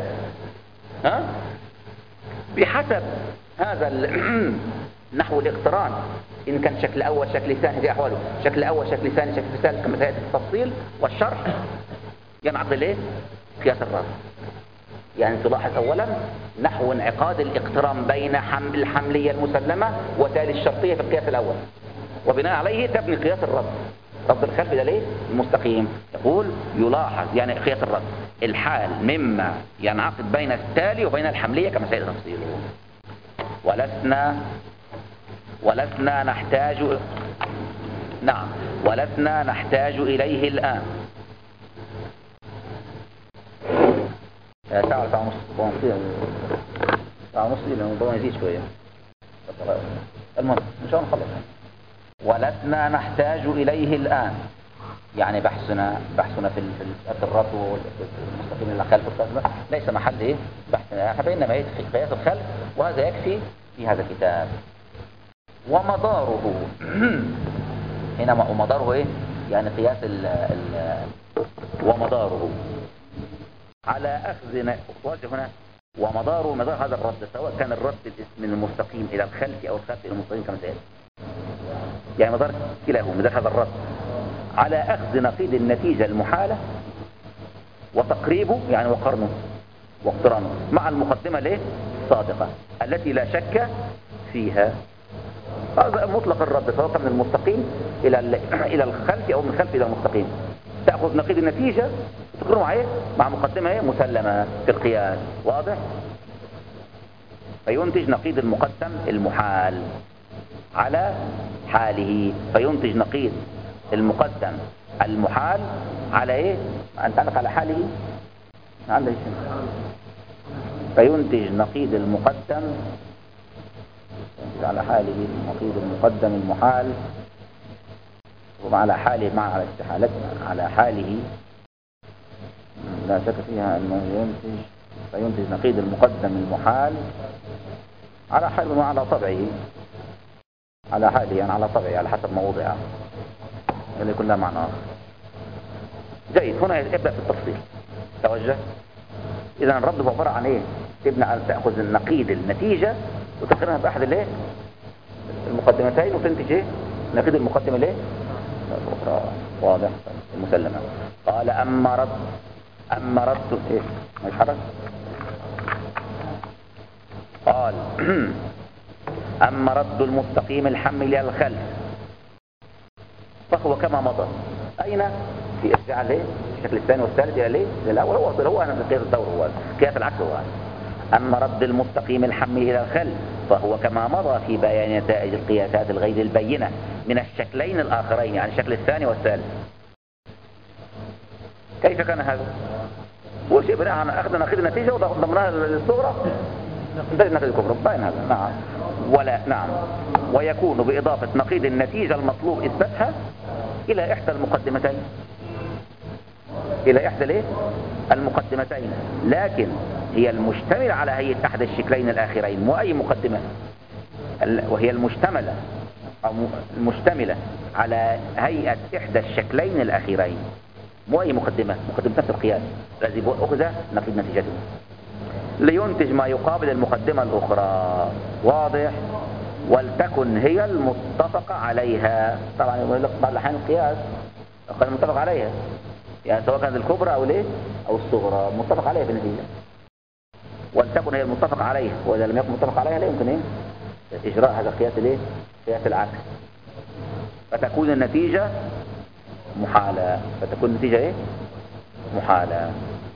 Speaker 1: بحسب هذا نحو الاقتران، إن كان شكل أول شكل ثاني في أحواله، شكل أول شكل ثاني شكل ثالث كما سيأتي في التفصيل والشرح، ينعقد الايه؟ قياس الرد. يعني تلاحظ اولا نحو انعقاد الاقتران بين الحملية المسلمة وتالي الشرطية في القياس الاول، وبناء عليه تبني قياس الرد. رد الخلف ده ليه؟ المستقيم. يقول يلاحظ يعني قياس الرد الحال مما ينعقد بين التالي وبين الحملية كما سيأتي تفصيله. ولسنا نحتاج نعم ولسنا نحتاج إليه الآن. ساعة ونص ساعة ونص لأنه يزيد شوية. المهم إن شاء الله نخلص. ولسنا نحتاج إليه الآن، يعني بحثنا في الرد والمستقيم إلى خلف القسمة ليس محل إيه بحثنا، فإنما هي قياس الخلف، وهذا يكفي في هذا الكتاب. ومداره هنا ومداره إيه؟ يعني قياس ومداره على أخذ واجه هنا ومدار هذا الرد، سواء كان الرد من المستقيم إلى الخلف أو الخلف إلى المستقيم كما سيأتي، يعني مدار كلاهما مدار هذا الرد على أخذ نقيض النتيجة المحالة وتقريبه يعني وقرنه واقترانه مع المقدمة ليه صادقة التي لا شك فيها. هذا مطلق الرد سواء من المستقيم إلى الخلف أو من الخلف إلى المستقيم، تأخذ نقيض النتيجة وتقرنه معه مع مقدمة مسلمة في القياس. واضح؟ فينتج نقيض المقدم المحال على حاله، فينتج نقيض المقدم المحال على ايه؟ انت عندك على حاله عندك فينتج نقيض المقدم على حاله نقيض المقدم المحال وعلى حاله مع على استحالتنا على حاله لا شك فيها انه فينتج نقيض المقدم المحال على حاله وعلى طبعه على حاله يعني على طبعه على حسب موضعه اللي يكون لها معنى آخر. جيد. هنا يبدأ في التفصيل. توجه. إذا الرد هو عبارة عن إيه؟ تأخذ النقيض النتيجة وتقارنها بأحد الإيه؟ المقدمتين وتنتج إيه؟ نقيض المقدمة الإيه؟ الأخرى. واضح؟ المسلمة. قال أما رد إيه؟ ما يتحرك؟ قال أما رد المستقيم الحمل إلى الخلف فهو كما مضى. أين؟ في ارجاع ليه؟ الشكل الثاني والثالث إلى ليه؟ للأول هو أنا في قياس الدور هو قياس العكس هو. أما رد المستقيم الحمل إلى الخلف فهو كما مضى في بيان نتائج القياسات الغير البينة من الشكلين الآخرين يعني الشكل الثاني والثالث. كيف كان هذا؟ هو شيء بناء على أخذ نقيض النتيجة وضمناها للصغرى نقيض الكبرى باين هذا. نعم. ولا نعم. ويكون بإضافة نقيض النتيجة المطلوب إثباتها إلى إحدى المقدمتين إلى إحدى ليه؟ المقدمتين، لكن هي المشتملة على هيئة أحد الشكلين الآخرين مو أي مقدمة، وهي المشتملة أو المشتملة على هيئة إحدى الشكلين الأخيرين مو أي مقدمة نفس القياس الذي أخذ نقيض نتيجته لينتج ما يقابل المقدمة الأخرى. واضح؟ ولتكن هي المتفق عليها. طبعا يقول لك بعض الأحيان القياس كان متفق عليها يعني سواء كانت الكبرى أو ليه أو الصغرى متفق عليها في النتيجة. ولتكن هي المتفق عليها، وإذا لم يكن متفق عليها لا يمكن إيه إجراء هذا القياس ليه قياس العكس، فتكون النتيجة محالة. فتكون النتيجة إيه محالة،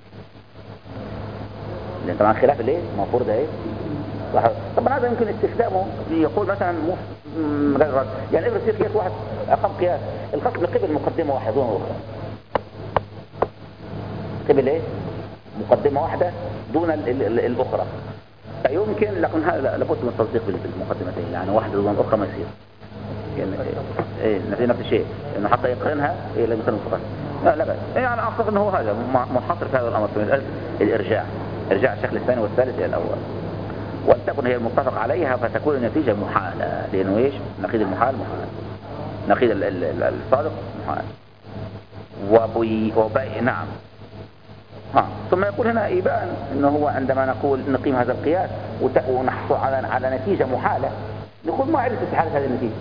Speaker 1: لأن طبعا خلاف الايه المفروض ده ايه. طبعا هذا يمكن استخدامه يقول مثلا غير رد، يعني افرض في قياس واحد اقام قياس الخصم قبل مقدمه واحده دون الاخرى، قبل ايه مقدمه واحده دون الاخرى، فيمكن لكن هذا لابد من التصديق بالمقدمتين يعني واحده دون الاخرى ما يصير يعني ايه نفس الشيء انه حتى يقرنها ايه لازم يكون متقارن. لا بس يعني اعتقد انه هو هذا منحصر في هذا الامر في الارجاع الشكل الثاني والثالث الى الاول. ولتكن هي المتفق عليها فتكون النتيجة محالة، لانه ايش نقيض المحال محال، نقيض الصادق محال. نعم. ثم يقول هنا إيبان انه هو عندما نقول نقيم هذا القياس ونحصل على نتيجة محالة نقول ما عرف استحالة هذه النتيجة،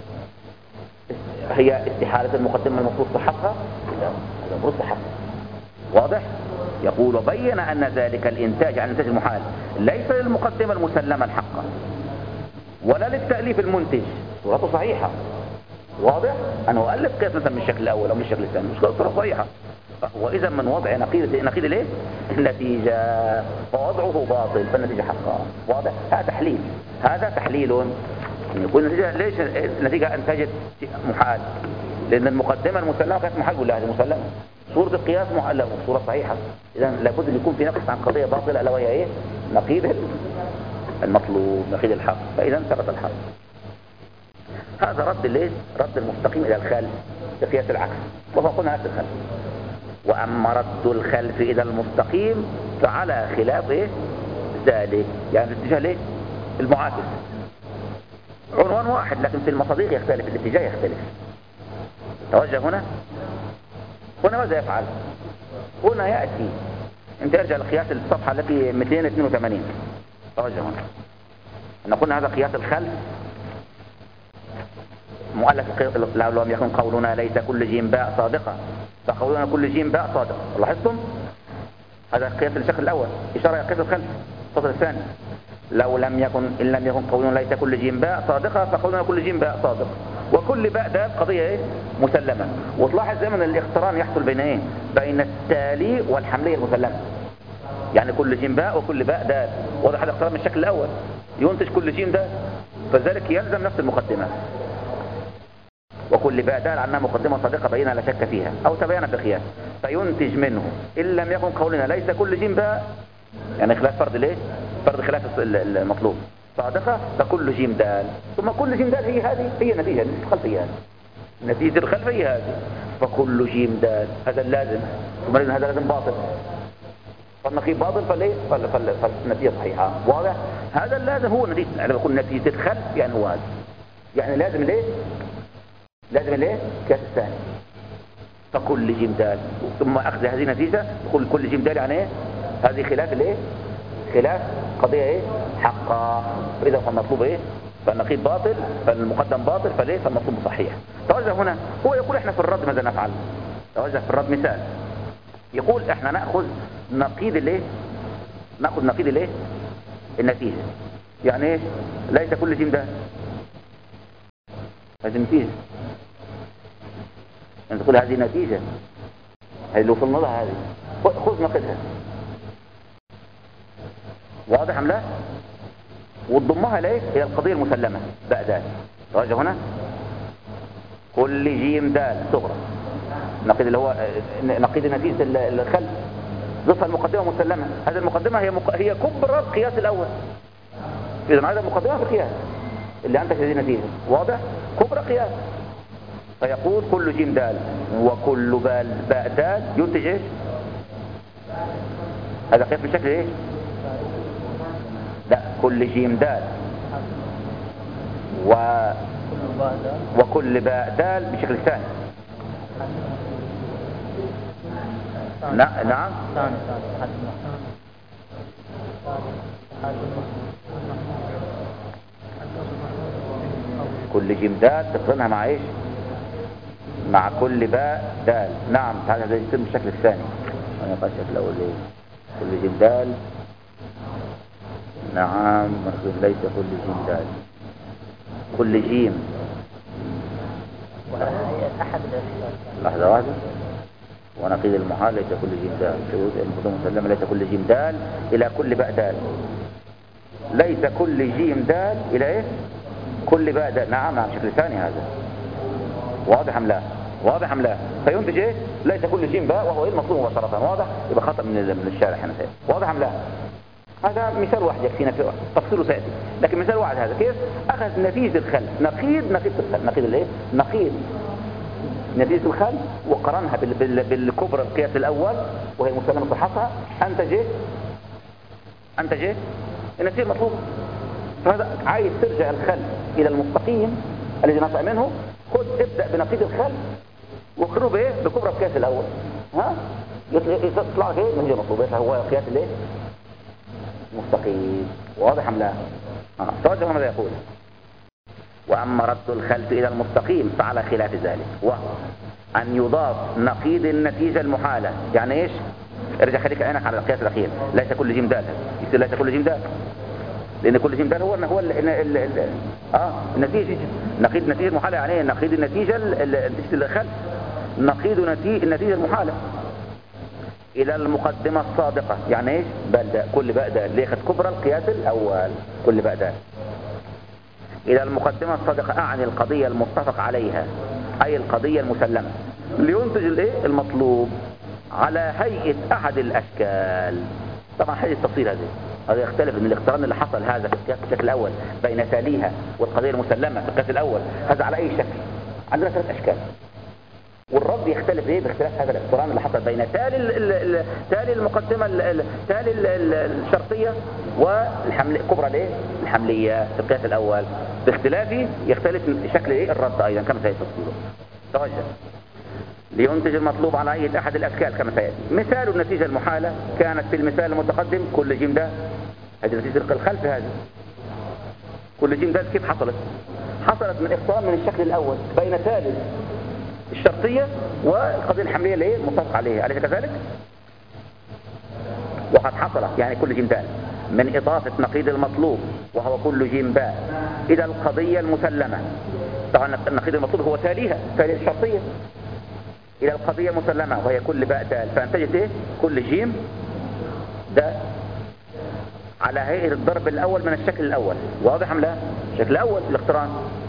Speaker 1: هي استحالة المقدمة المفروض صحتها؟ لا هذا المفروض صحتها واضح؟ يقول وبين أن ذلك الإنتاج عن الإنتاج المحال ليس للمقدمة المسلمة الحقة ولا للتأليف المنتج، صورته صحيحة. واضح؟ أنا أؤلف قياس مثلا من الشكل الأول أو من الشكل الثاني، مش صورة صحيحة. وإذا من وضع نقيض الايه؟ النتيجة، ووضعه باطل فالنتيجة حقا. واضح؟ هذا تحليل، هذا تحليل. يعني يقول النتيجة ليش النتيجة أنتجت محال؟ لأن المقدمة المسلمة كانت محال ولا هذه مسلمة؟ صورة القياس معلمة، صورة صحيحة. إذا لابد أن يكون في نقص عن قضية باطلة ألا وهي إيه؟ نقيض المطلوب، نقيض الحق، فإذا ثبت الحق. هذا رد الايه؟ رد المستقيم إلى الخلف بقياس العكس، وفقنا نفس الخلف. وأما رد الخلف إلى المستقيم فعلى خلاف إيه؟ ذلك، يعني الاتجاه ليه؟ المعاكس. عنوان واحد لكن في المصادق يختلف، الاتجاه يختلف. توجه هنا ماذا يفعل؟ هنا يأتي، انت ارجع لقياس الصفحة التي 282. توجه هنا، أن قلنا هذا قياس الخلف مؤلف لو لم يكن قولنا ليس كل جيم باء صادقة فقولنا كل جيم باء صادقة. لاحظتم؟ هذا قياس الشكل الأول، إشارة إلى قياس الخلف. السطر الثاني إن لم يكن قولنا ليس كل جيم باء صادقة فقولنا كل جيم باء صادق، وكل باء دال قضية إيه؟ مسلمة. وتلاحظ دائما الاقتران يحصل بين إيه؟ بين التالي والحملية المسلمة. يعني كل جيم باء وكل باء دال، واضح هذا اقتران من الشكل الأول ينتج كل جيم دال، فذلك يلزم نفس المقدمة. وكل باء دال عنها مقدمة صادقة بينها لا شك فيها أو تبين بقياس، فينتج منه إن لم يكن قولنا ليس كل جيم باء، يعني خلاف فرض الايه؟ فرض خلاف المطلوب صادقة، فكل جيم دال، ثم كل جيم دال هي نتيجة الخلف، هي هذه نتيجة الخلف، هي هذه، فكل جيم دال هذا اللازم، ثم هذا لازم باطل، فالنقيض باطل فالنتيجة صحيحة. واضح؟ هذا اللازم هو نتيجة، يعني بقول نتيجة الخلف يعني هو هذا، يعني لازم ليه؟ لازم الايه؟ كاس الثاني، فكل جيم دال، ثم اخذ هذه النتيجه يقول كل جيم دال يعني ايه؟ هذه خلاف الايه؟ خلاف قضيه ايه؟ حقا. فاذا فالمطلوب ايه؟ فالنقيض باطل، فالمقدم باطل، فليه؟ فالمطلوب صحيح. توجه هنا، هو يقول احنا في الرد ماذا نفعل؟ توجه في الرد مثال، يقول احنا ناخذ نقيض الايه؟ ناخذ نقيض الايه؟ النتيجه. يعني ايه؟ ليس كل جيم دال، هذه نتيجه، أن تقول هذه نتيجة، هذه اللي وصلنا لها، هذه خذ نقدها. واضح أم لا؟ وتضمها ليه؟ إلى القضية المسلمة باء دال. راجع هنا كل جيم دال صغرى، نقيض اللي هو نقيض نتيجة الخلف، ضفها المقدمة مسلمة. هذه المقدمة هي كبرى القياس الأول، إذا هذا مقدمة في القياس اللي أنتج هذه النتيجة. واضح؟ كبرى قياس، فيقول كل جيم دال وكل باء دال ينتج ايش؟ هذا قياس بشكل ايه؟ لا، كل جيم دال وكل باء دال بشكل ثاني. نعم كل جيم دال تقرنها مع ايش؟ مع كل باء دال. نعم، هذا يتم الشكل الثاني. انا قال الشكل الاول ايه؟ كل جيم دال. نعم، ليس كل جيم دال، كل جيم.
Speaker 2: احد
Speaker 1: لحظه واحده. ونقيض المحال ليس كل جيم دال، شروط المقدمة مسلمة ليس كل جيم دال الى كل باء دال، ليس كل جيم دال الى ايه؟ كل باء دال. نعم، شكل ثاني هذا. واضح ام لا؟ واضح ام لا؟ فينتج ايه؟ ليس كل جيم باء، وهو ايه المطلوب مباشرة. واضح؟ يبقى خطأ من الشارح هنا. واضح ام لا؟ هذا مثال واحد يكفينا، في تفصيله سيأتي، لكن مثال واحد. هذا كيف اخذ نتيجة الخلف، نقيض الخلف، نقيض الايه؟ نقيض نتيجة الخلف، وقرنها بالكبرى القياس الاول وهي مسلمة صحتها، انتج ايه؟ النتيجة المطلوبة. فهذا عايز ترجع الخلف الى المستقيم الذي نطق منه، خذ ابدأ بنقيض الخلف واقرنه بايه؟ بكبرى القياس الاول، ها؟ يطلع لك ايه؟ النتيجة المطلوبة، هو القياس الايه؟ مستقيم. واضح ام لا؟ توجه ماذا يقول؟ واما رد الخلف الى المستقيم فعلى خلاف ذلك، وهو ان يضاف نقيض النتيجة المحالة. يعني ايش؟ ارجع خليك عينك على القياس الاخير، ليس كل جيم دال، يصير ليس كل جيم دال، لان كل جيم دال هو النتيجه، نقيض النتيجه المحاله، يعني نقيض النتيجه نتيجه الخلف، نقيض النتيجه المحاله. الى المقدمه الصادقه، يعني ايش؟ باء كل باء دال ليه كبرى القياس الاول، كل باء دال. الى المقدمه الصادقه اعني القضيه المتفق عليها، اي القضيه المسلمه، لينتج الايه؟ المطلوب على هيئه احد الاشكال. طبعا حاجه التفصيل هذا يختلف من الاقتران اللي حصل هذا في القياس الشكل الاول بين تاليها والقضيه المسلمه في القياس الاول، هذا على اي شكل؟ عندنا 3 اشكال، والرد يختلف ايه باختلاف هذا الاقتران اللي حصل بين تالي المقدمه تالي الشرطيه والحمل الكبرى الايه؟ الحمليه في القياس الاول، باختلاف يختلف شكل ايه؟ الرد ايضا كما سيفصله. توجه. لينتج المطلوب على هيئه احد الاشكال كما سياتي. مثال النتيجه المحاله كانت في المثال المتقدم كل جيم ده، هذه نتيجه الخلف، هذه كل جيم ده كيف حصلت؟ حصلت من اقتران من الشكل الاول بين تالي الشرطية والقضية الحملية اللي هي المتفق عليها، أليس كذلك؟ وقد حصل يعني كل جيم دال من إضافة نقيض المطلوب وهو كل جيم باء إلى القضية المسلمة. طبعا النقيض المطلوب هو تاليها، تالي الشرطية، إلى القضية المسلمة وهي كل باء دال، فانتجت إيه؟ كل جيم دال على هيئة الضرب الأول من الشكل الأول. واضح أم لا؟ الشكل الأول الاقتران.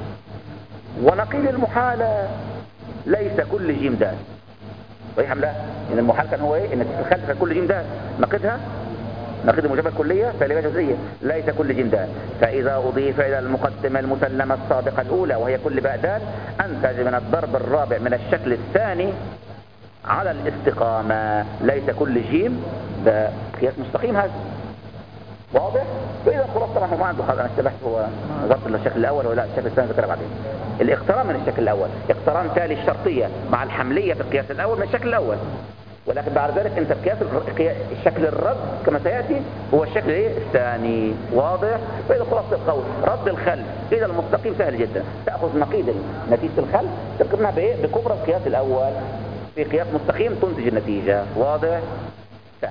Speaker 1: ونقيض المحالة ليس كل جيم دال، صحيح ام لا؟ ان المحال كان هو ايه؟ ان الخلف كل جيم دال، نقيضها نقيض المجابه الكليه سالبه جزئيه، ليس كل جيم دال. فاذا اضيف الى المقدمه المسلمه الصادقه الاولى وهي كل باء دال، انتج من الضرب الرابع من الشكل الثاني على الاستقامه ليس كل جيم ده قياس مستقيم هذا. واضح؟ فاذا خلاص طبعا ما عنده هذا، انا اشتبهت هو ضرب الشكل الاول ولا الشكل الثاني ذكرها بعدين. الاقتران من الشكل الاول، اقتران تالي الشرطيه مع الحمليه في القياس الاول من الشكل الاول، ولكن بعد ذلك انت الشكل الرد كما سياتي هو الشكل ايه؟ الثاني. واضح؟ فاذا خلاص القول رد الخلف الى المستقيم سهل جدا، تاخذ نقيض نتيجه الخلف تقارنها بايه؟ بكبرى القياس الاول في قياس مستقيم تنتج النتيجه. واضح؟ سهل.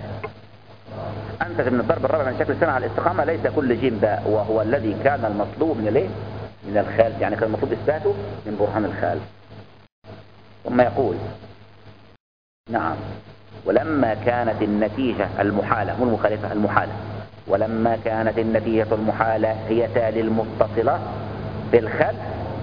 Speaker 1: أنتج من الضرب الرابع من الشكل الثاني على الاستقامة ليس كل جيم باء، وهو الذي كان المطلوب من الايه؟ من الخالف، يعني كان المطلوب إثباته من برهان الخالف. ثم يقول نعم ولما كانت النتيجة المحالة مو المخالفة المحالة، ولما كانت النتيجة المحالة هي تالي المتصلة بالخلف،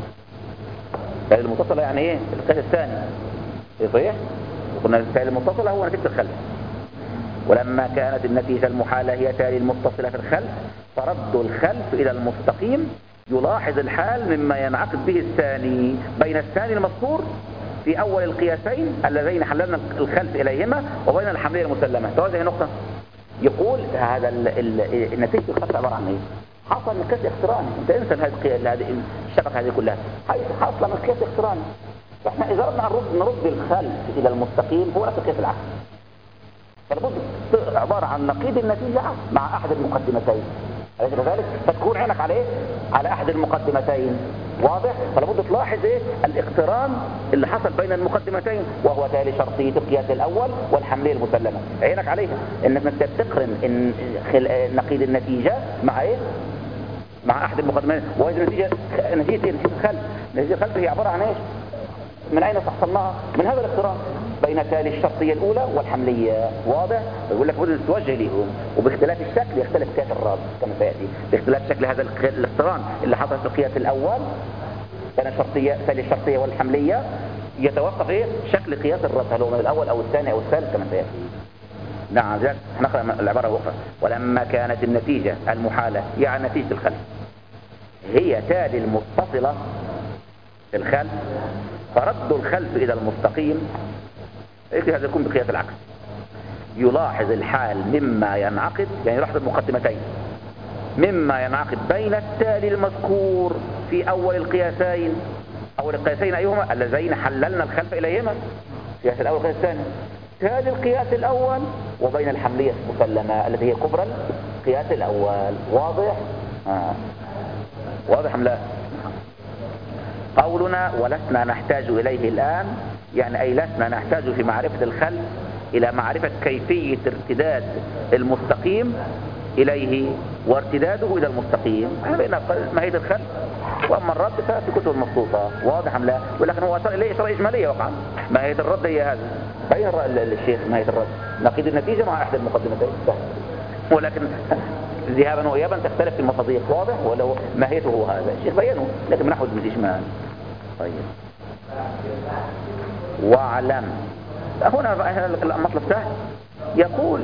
Speaker 1: تالي المتصلة يعني ايه؟ القياس الثاني صحيح؟ وقلنا تالي المتصلة هو نتيجة الخلف. ولما كانت النتيجة المحالة هي تالي المتصلة في الخلف، فرد الخلف إلى المستقيم يلاحظ الحال مما ينعقد به الثاني بين الثاني المذكور في أول القياسين اللذين حللنا الخلف إليهما وبين الحملية المسلمة. توجه نقطة، يقول هذا النتيجة الخلف عبارة عن ايه؟ حصل من قياس اقتراني، انت انسى هذه الشبكة هذه كلها حصل من قياس اقتراني، فاحنا إذا أردنا نرد الخلف إلى المستقيم هو نفس القياس العكسي، فلابد عبارة عن نقيض النتيجة مع أحد المقدمتين، أليس كذلك؟ فتكون عينك على إيه؟ على أحد المقدمتين. واضح؟ فلابد تلاحظ إيه؟ الاقتران اللي حصل بين المقدمتين وهو تالي شرطية القياس الأول والحملية المسلمة، عينك عليها إنك تقرن نقيض النتيجة مع إيه؟ مع أحد المقدمتين. وهذه نتيجة الخلف، نتيجة الخلف هي عبارة عن إيش؟ من أين استحصلناها؟ من هذا الاقتران بين تالي الشرطية الأولى والحملية. واضح؟ يقول لك بدل توجه لهم، وباختلاف الشكل يختلف قياس الرد كما سيأتي، باختلاف شكل هذا الاقتران اللي حصل في القياس الأول بين تالي الشرطية والحملية يتوقف ايه؟ شكل قياس الرد، هل هو من الأول أو الثاني أو الثالث كما سيأتي. نعم ذلك نقرأ العبارة الأخرى. ولما كانت النتيجة المحالة يعني نتيجة الخلف هي تالي المتصلة في الخلف، فرد الخلف إلى المستقيم هذا يكون بقياس العكس، يلاحظ الحال مما ينعقد، يعني يلاحظ المقدمتين مما ينعقد بين التالي المذكور في أول القياسين، أول القياسين أيهما اللذين حللنا الخلف إليهما، القياس الأول والقياس الثاني، تالي القياس الأول وبين الحملية المسلمة التي هي كبرى القياس الأول. واضح؟ واضح أم لا؟ قولنا ولسنا نحتاج إليه الآن، يعني أي لسنا نحتاج في معرفة الخلف إلى معرفة كيفية ارتداد المستقيم إليه وارتداده إلى المستقيم. احنا بقينا ماهية الخلق، وأما الرد ففي كتب مخصوصة واضح أم لا، ولكن هو أصلا إليه إشارة إجمالية وقعا. ماهية الرد هي هذا، بين الشيخ ماهية الرد نقيض النتيجة مع إحدى المقدمتين، ولكن ذهابا وإيابا تختلف في المصادق، واضح؟ ولو ماهيته هذا الشيخ بينه، لكن من نحو الإجمال. طيب، واعلم هنا المطلب سهل. يقول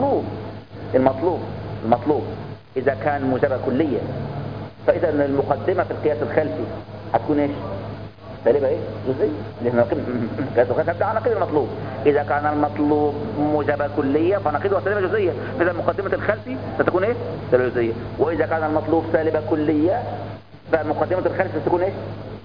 Speaker 1: المطلوب إذا كان موجبة كلية، فإذا المقدمة في القياس الخلفي هتكون إيش؟ سالبة إيه؟ جزئية، لأن القياس الخلفي هتبدأ على نقيض المطلوب. إذا كان المطلوب موجبة كلية فنقيضها سالبة جزئية، إذا مقدمة الخلفي ستكون إيه؟ سالبة جزئية. وإذا كان المطلوب سالبة كلية فمقدمة الخلفي ستكون إيه؟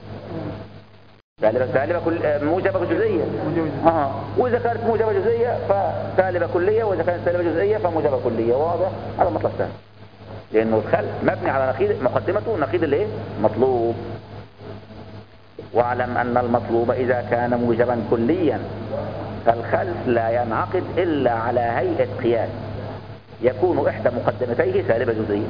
Speaker 1: سالبة موجبة جزئية. وإذا كانت موجبة جزئية فسالبة كلية، وإذا كانت سالبة جزئية فموجبة كلية. واضح؟ هذا مطلب سهل، لأنه الخلف مبني على نقيض، مقدمته نقيض الايه؟ مطلوب. واعلم أن المطلوب إذا كان موجبا كليا فالخلف لا ينعقد إلا على هيئة قياس يكون إحدى مقدمتيه سالبة جزئية،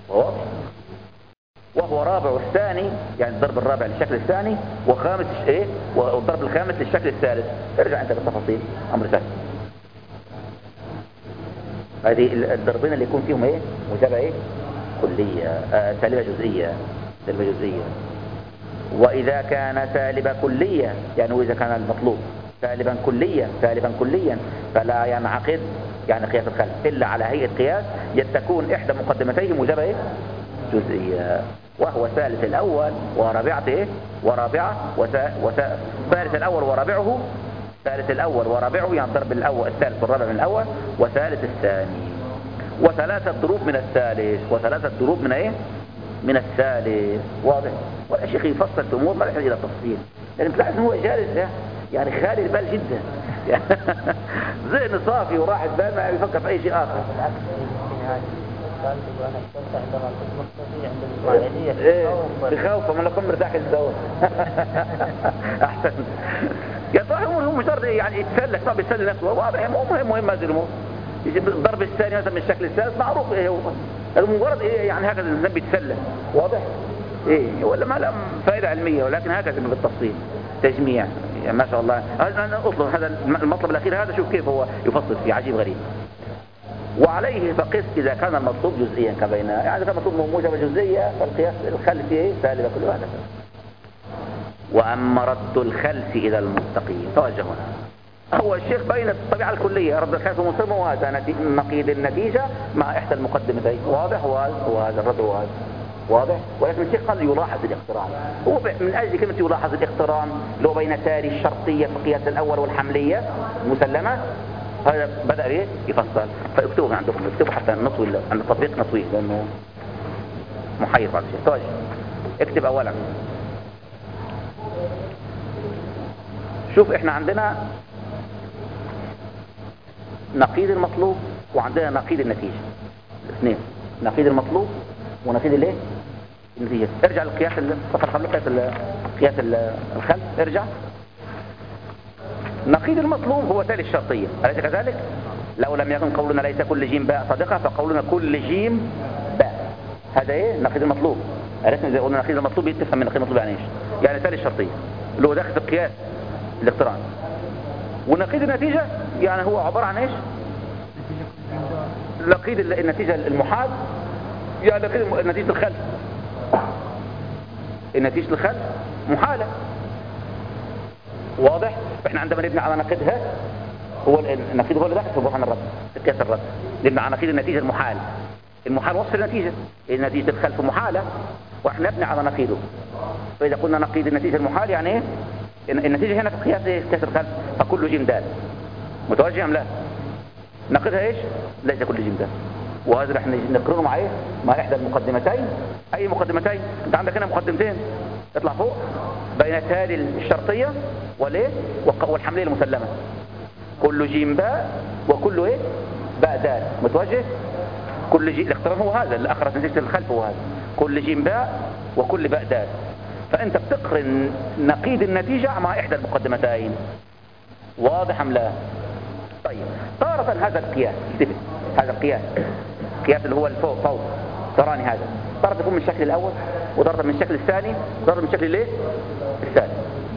Speaker 1: وهو رابع الثاني، يعني الضرب الرابع للشكل الثاني، وخامس ايه، والضرب الخامس للشكل الثالث. ارجع انت بالتفاصيل، امر سهل. هذه الضربين اللي يكون فيهم ايه؟ موجبه ايه؟ كليه، سالبه جزئيه. واذا كان سالبه كليه، يعني واذا كان المطلوب سالبا كليا فلا ينعقد، يعني قياس الخلف، الا على هيئه قياس تكون احدى مقدمتيه موجبه ايه؟ جزئية، وهو ثالث الأول ورابعته إيه؟ ثالث الأول ورابعه، ثالث الأول ورابعه، يعني ضرب الأول الثالث والرابع من الأول، وثالث الثاني، وثلاثة ضروب من الثالث، وثلاثة ضروب من إيه؟ من الثالث. واضح؟ والشيخ يفصل في أمور ما يحتاج إلى تفصيل، لأن بتلاحظ إن هو جالس ده يعني خالي البال جدا، ذهن صافي وراحة بال، ما يفكر في أي شيء آخر.
Speaker 2: عندما كنت مقتدي عند الإسماعيلية
Speaker 1: بخوف من لكم مرتاح الزوج. أحسن. يا صاحبي هو مش شرط يعني يتسلك، ما بيسلي نفسه، واضح مهم هذه الأمور. الضرب الثاني مثلا من الشكل الثالث معروف إيه هو، المجرد إيه يعني هكذا الإنسان بيتسلى، واضح؟ إيه ولا ما له فائدة علمية، ولكن هكذا بالتفصيل تجميع، يعني ما شاء الله. أنا أطلب هذا المطلب الأخير هذا، شوف كيف هو يفصل فيه، عجيب غريب. وعليه فقس إذا كان المطلوب جزئيا كبينه، يعني إذا المطلوب موجبة جزئية فالقياس الخلفي إيه؟ سالبة كل واحدة. وأما رد الخلف إلى المستقيم، توجه هنا. هو الشيخ بين الطبيعة الكلية رد الخلف المستقيم وهذا نقيض النتيجة مع إحدى المقدمتين، واضح؟ وهذا الرد هو هذا، واضح؟ ولكن الشيخ قال يلاحظ الاقتران، هو من أجل كلمة يلاحظ الاقتران لو بين تالي الشرطية في القياس الأول والحملية مسلمة، هذا بدأ ايه يفصل. فاكتبوا عندكم، اكتبوا حتى نطوي عند التطبيق نطويه لانه محير بعض الشيء. طيب اكتب اولا، شوف احنا عندنا نقيض المطلوب وعندنا نقيض النتيجة، الاثنين، نقيض المطلوب ونقيض الايه؟ النتيجة. ارجع للقياس قياس الخلف، ارجع. نقيض المطلوب هو تالي الشرطية، أليس كذلك؟ لو لم يكن قولنا ليس كل جيم باء صادقة فقولنا كل جيم باء، هذا ايه؟ نقيض المطلوب. عرفنا إذا قلنا نقيض المطلوب يتفهم من نقيض المطلوب يعني ايش؟ يعني تالي الشرطية اللي هو داخل في القياس الاقتران. ونقيض النتيجة يعني هو عبارة عن ايش؟ نقيض النتيجة المحال، يعني نقيض نتيجة الخلف. النتيجة الخلف محالة، واضح؟ احنا عندما نبني على نقيضها، هو النقيض هو اللي داخل في برهان الرد، في قياس الرد. نبني على نقيض النتيجة المحال وصف النتيجة، نتيجة الخلف محالة واحنا نبني على نقيضه. فإذا قلنا نقيض النتيجة المحال يعني ايه؟ النتيجة هنا في قياس الخلف، فكل جيم دال متوجه ام لا؟ نقيضها ايش؟ ليس كل جيم دال. وهذا احنا نقرنه مع ايه؟ مع احدى المقدمتين. اي مقدمتين؟ انت عندك هنا مقدمتين، اطلع فوق، بين تالي الشرطية والايه؟ والحملية المسلمة. كل جيم باء وكل ايه؟ باء دال متوجه. كل جيم، الاقتران هو هذا اللي اخرج نتيجة الخلف هو هذا، كل جيم باء وكل باء دال. فانت بتقرن نقيض النتيجة مع احدى المقدمتين، واضح ام لا؟ طيب تارة هذا القياس انتبه، هذا القياس اللي هو الفوق فوق تراني هذا تارة يكون من الشكل الأول، وتارة من الشكل الثاني، وتارة من الشكل الايه الثاني.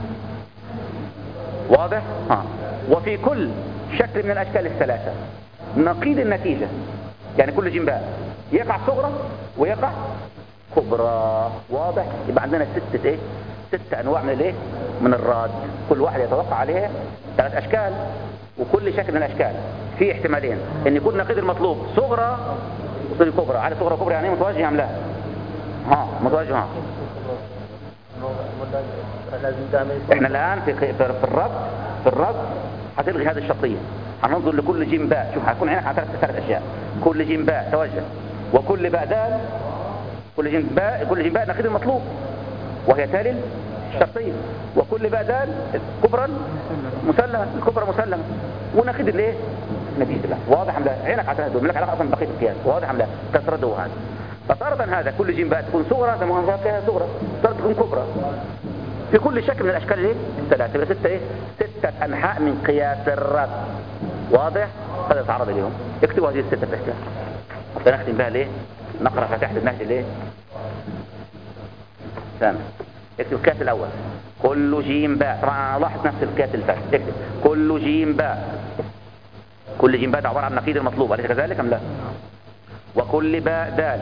Speaker 1: واضح؟ وفي كل شكل من الأشكال الثلاثة نقيض النتيجة، يعني كل جنباء يقع صغرى ويقع كبرى. واضح؟ يبقى عندنا ستة أنواع من الايه من الراد، كل واحد يتوقع عليها 3 أشكال، وكل شكل من الأشكال فيه احتمالين ان يكون نقيض المطلوب صغرى وصل كبرى. على صغرى وكبرى يعني متوجه أم لا؟ متوجه. احنا الآن في الرد هتلغي هذه الشرطية، هننظر لكل جيم باء. شوف هتكون عينك على 3 أشياء، كل جيم باء توجه، وكل باء دال، كل جيم باء نقيض المطلوب وهي تالي الشرطية، وكل باء دال كبرى مسلمة، الكبرى مسلمة ونقيض الايه نتيجة الله. واضح أم لا؟ عينك على 3 دول ملك علاقة أصلا بقية القياس. واضح أم لا؟ تسرده هذا. فطارة هذا كل جيم باء تكون صغرى زي ما فيها صغرى، طارة تكون كبرى في كل شكل من الأشكال الايه الثلاثة. يبقى 6 أنحاء من قياس الرد. واضح؟ هذا يتعرض اليوم. اكتبوا هذه 6 أشكال حتى نختم بها الايه نقرأ فتحت النهج الايه سامع. اكتب القياس الأول كل جيم باء. طبعا أنا لاحظ نفس القياس اللي فات. اكتب كل جيم باء. كل جيم باء عبارة عن نقيض المطلوب، أليس كذلك أم لا؟ وكل باء دال،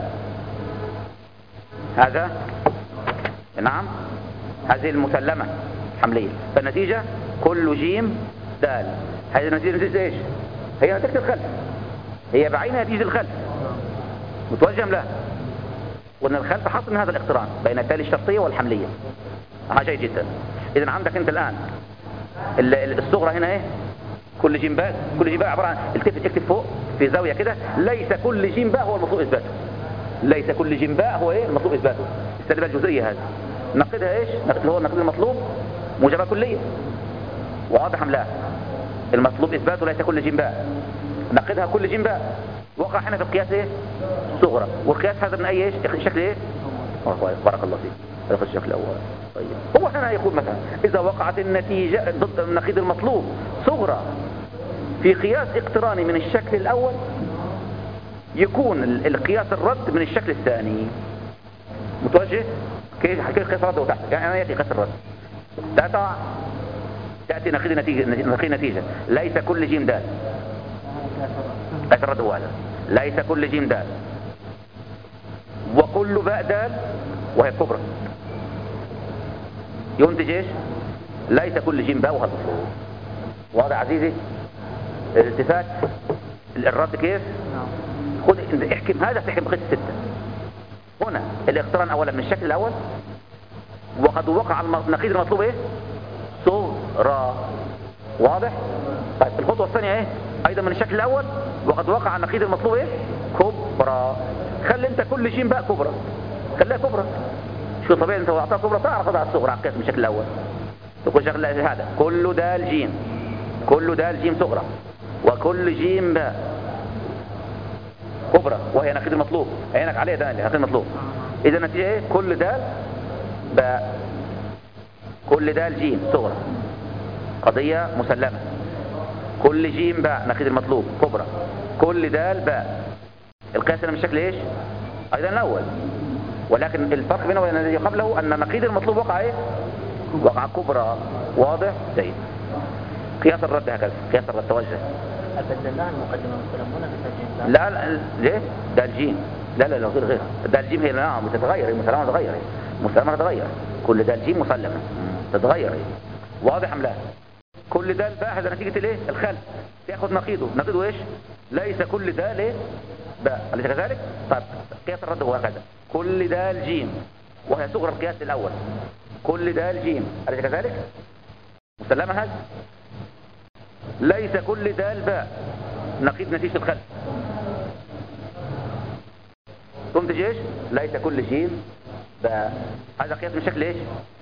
Speaker 1: هذا نعم هذه المسلمة حملية. فالنتيجة كل جيم دال. هذه نتيجة ايش؟ هي نتيجة الخلف، هي بعينها نتيجة الخلف. متوجه أم لا؟ وأن الخلف حصل من هذا الاقتران بين التالي الشرطية والحملية. جيد جدا. إذن عندك أنت الآن الصغرى هنا ايه؟ كل جيم باء عبارة عن اكتب فوق في زاوية كده ليس كل جيم باء هو المطلوب إثباته. ليس كل جيم باء هو ايه المطلوب إثباته. السلبة الجزئية هذه نقدها ايش؟ هو النقد المطلوب موجبة كلية. واضح أم لا؟ المطلوب إثباته ليس كل جيم باء، نقدها كل جيم باء. وقع هنا في القياس ايه؟ صغرى. والقياس هذا من اي ايش؟ شكل ايه؟ بارك الله فيك. هذا في الشكل الأول. طيب هو هنا يقول مثلا إذا وقعت النتيجة ضد النقيض المطلوب صغرى في قياس اقتراني من الشكل الأول يكون القياس الرد من الشكل الثاني. متوجه؟ كيف قياس الرد وتحت؟ يعني أنا يأتي قياس الرد تأتي نقيض نتيجة ليس كل جيم دال. قياس الرد هو هذا ليس كل جيم دال وكل باء دال وهي كبرى ينتج ايش؟ ليس كل جيم باء وهذا المطلوب. واضح عزيزي؟ الالتفات الرد كيف؟ خذ احكم هذا تحكم بقية 6. هنا الاقتران اولا من الشكل الاول وقد وقع النقيض المطلوب ايه؟ صغرى. واضح؟ طيب الخطوة الثانية ايه؟ ايضا من الشكل الاول وقد وقع النقيض المطلوب ايه؟ كبرى. خلي انت كل جيم باء كبرى، خليها كبرى. شو طبيعي انت وضعتها كبرى تعرف تضع الصغرى على القياس من الشكل الاول. تقول شغل هذا كل دال جيم، كل دال جيم صغرى وكل جيم باء كبرى وهي نقيض المطلوب. عينك عليه ده نقيض المطلوب. اذا النتيجه ايه؟ كل دال باء كل دال جيم صغرى قضيه مسلمه. كل جيم باء نقيض المطلوب كبرى كل دال باء. القياس هنا من الشكل ايش؟ ايضا الاول، ولكن الفرق بينه وبين الذي قبله ان نقيض المطلوب وقع ايه؟ وقع كبرى. واضح؟ جيد. قياس الرد هكذا. قياس الرد توجه
Speaker 2: أبدلنا المقدمة المسلمونة
Speaker 1: لا ليه؟ ده الجيم لا غير ده الجيم هي نعم بتتغير. المسلمة تتغير، المسلمة تتغير. كل ده الجيم مسلمة تتغير. واضح أم لا؟ كل ده الباء هذا نتيجة الايه؟ الخلف تاخذ نقيضه ايش؟ ليس كل ده ليه؟ باء. أليس كذلك؟ طيب قياس الرد هو هكذا كل ده الجيم وهي صغرى القياس الأول. كل ده الجيم أليس كذلك؟ مسلمة هذا. ليس كل ده الباء نقيض نتيجة الخلف تنتج ايش؟ ليس كل جيم باء. هذا قياس من شكل ايش؟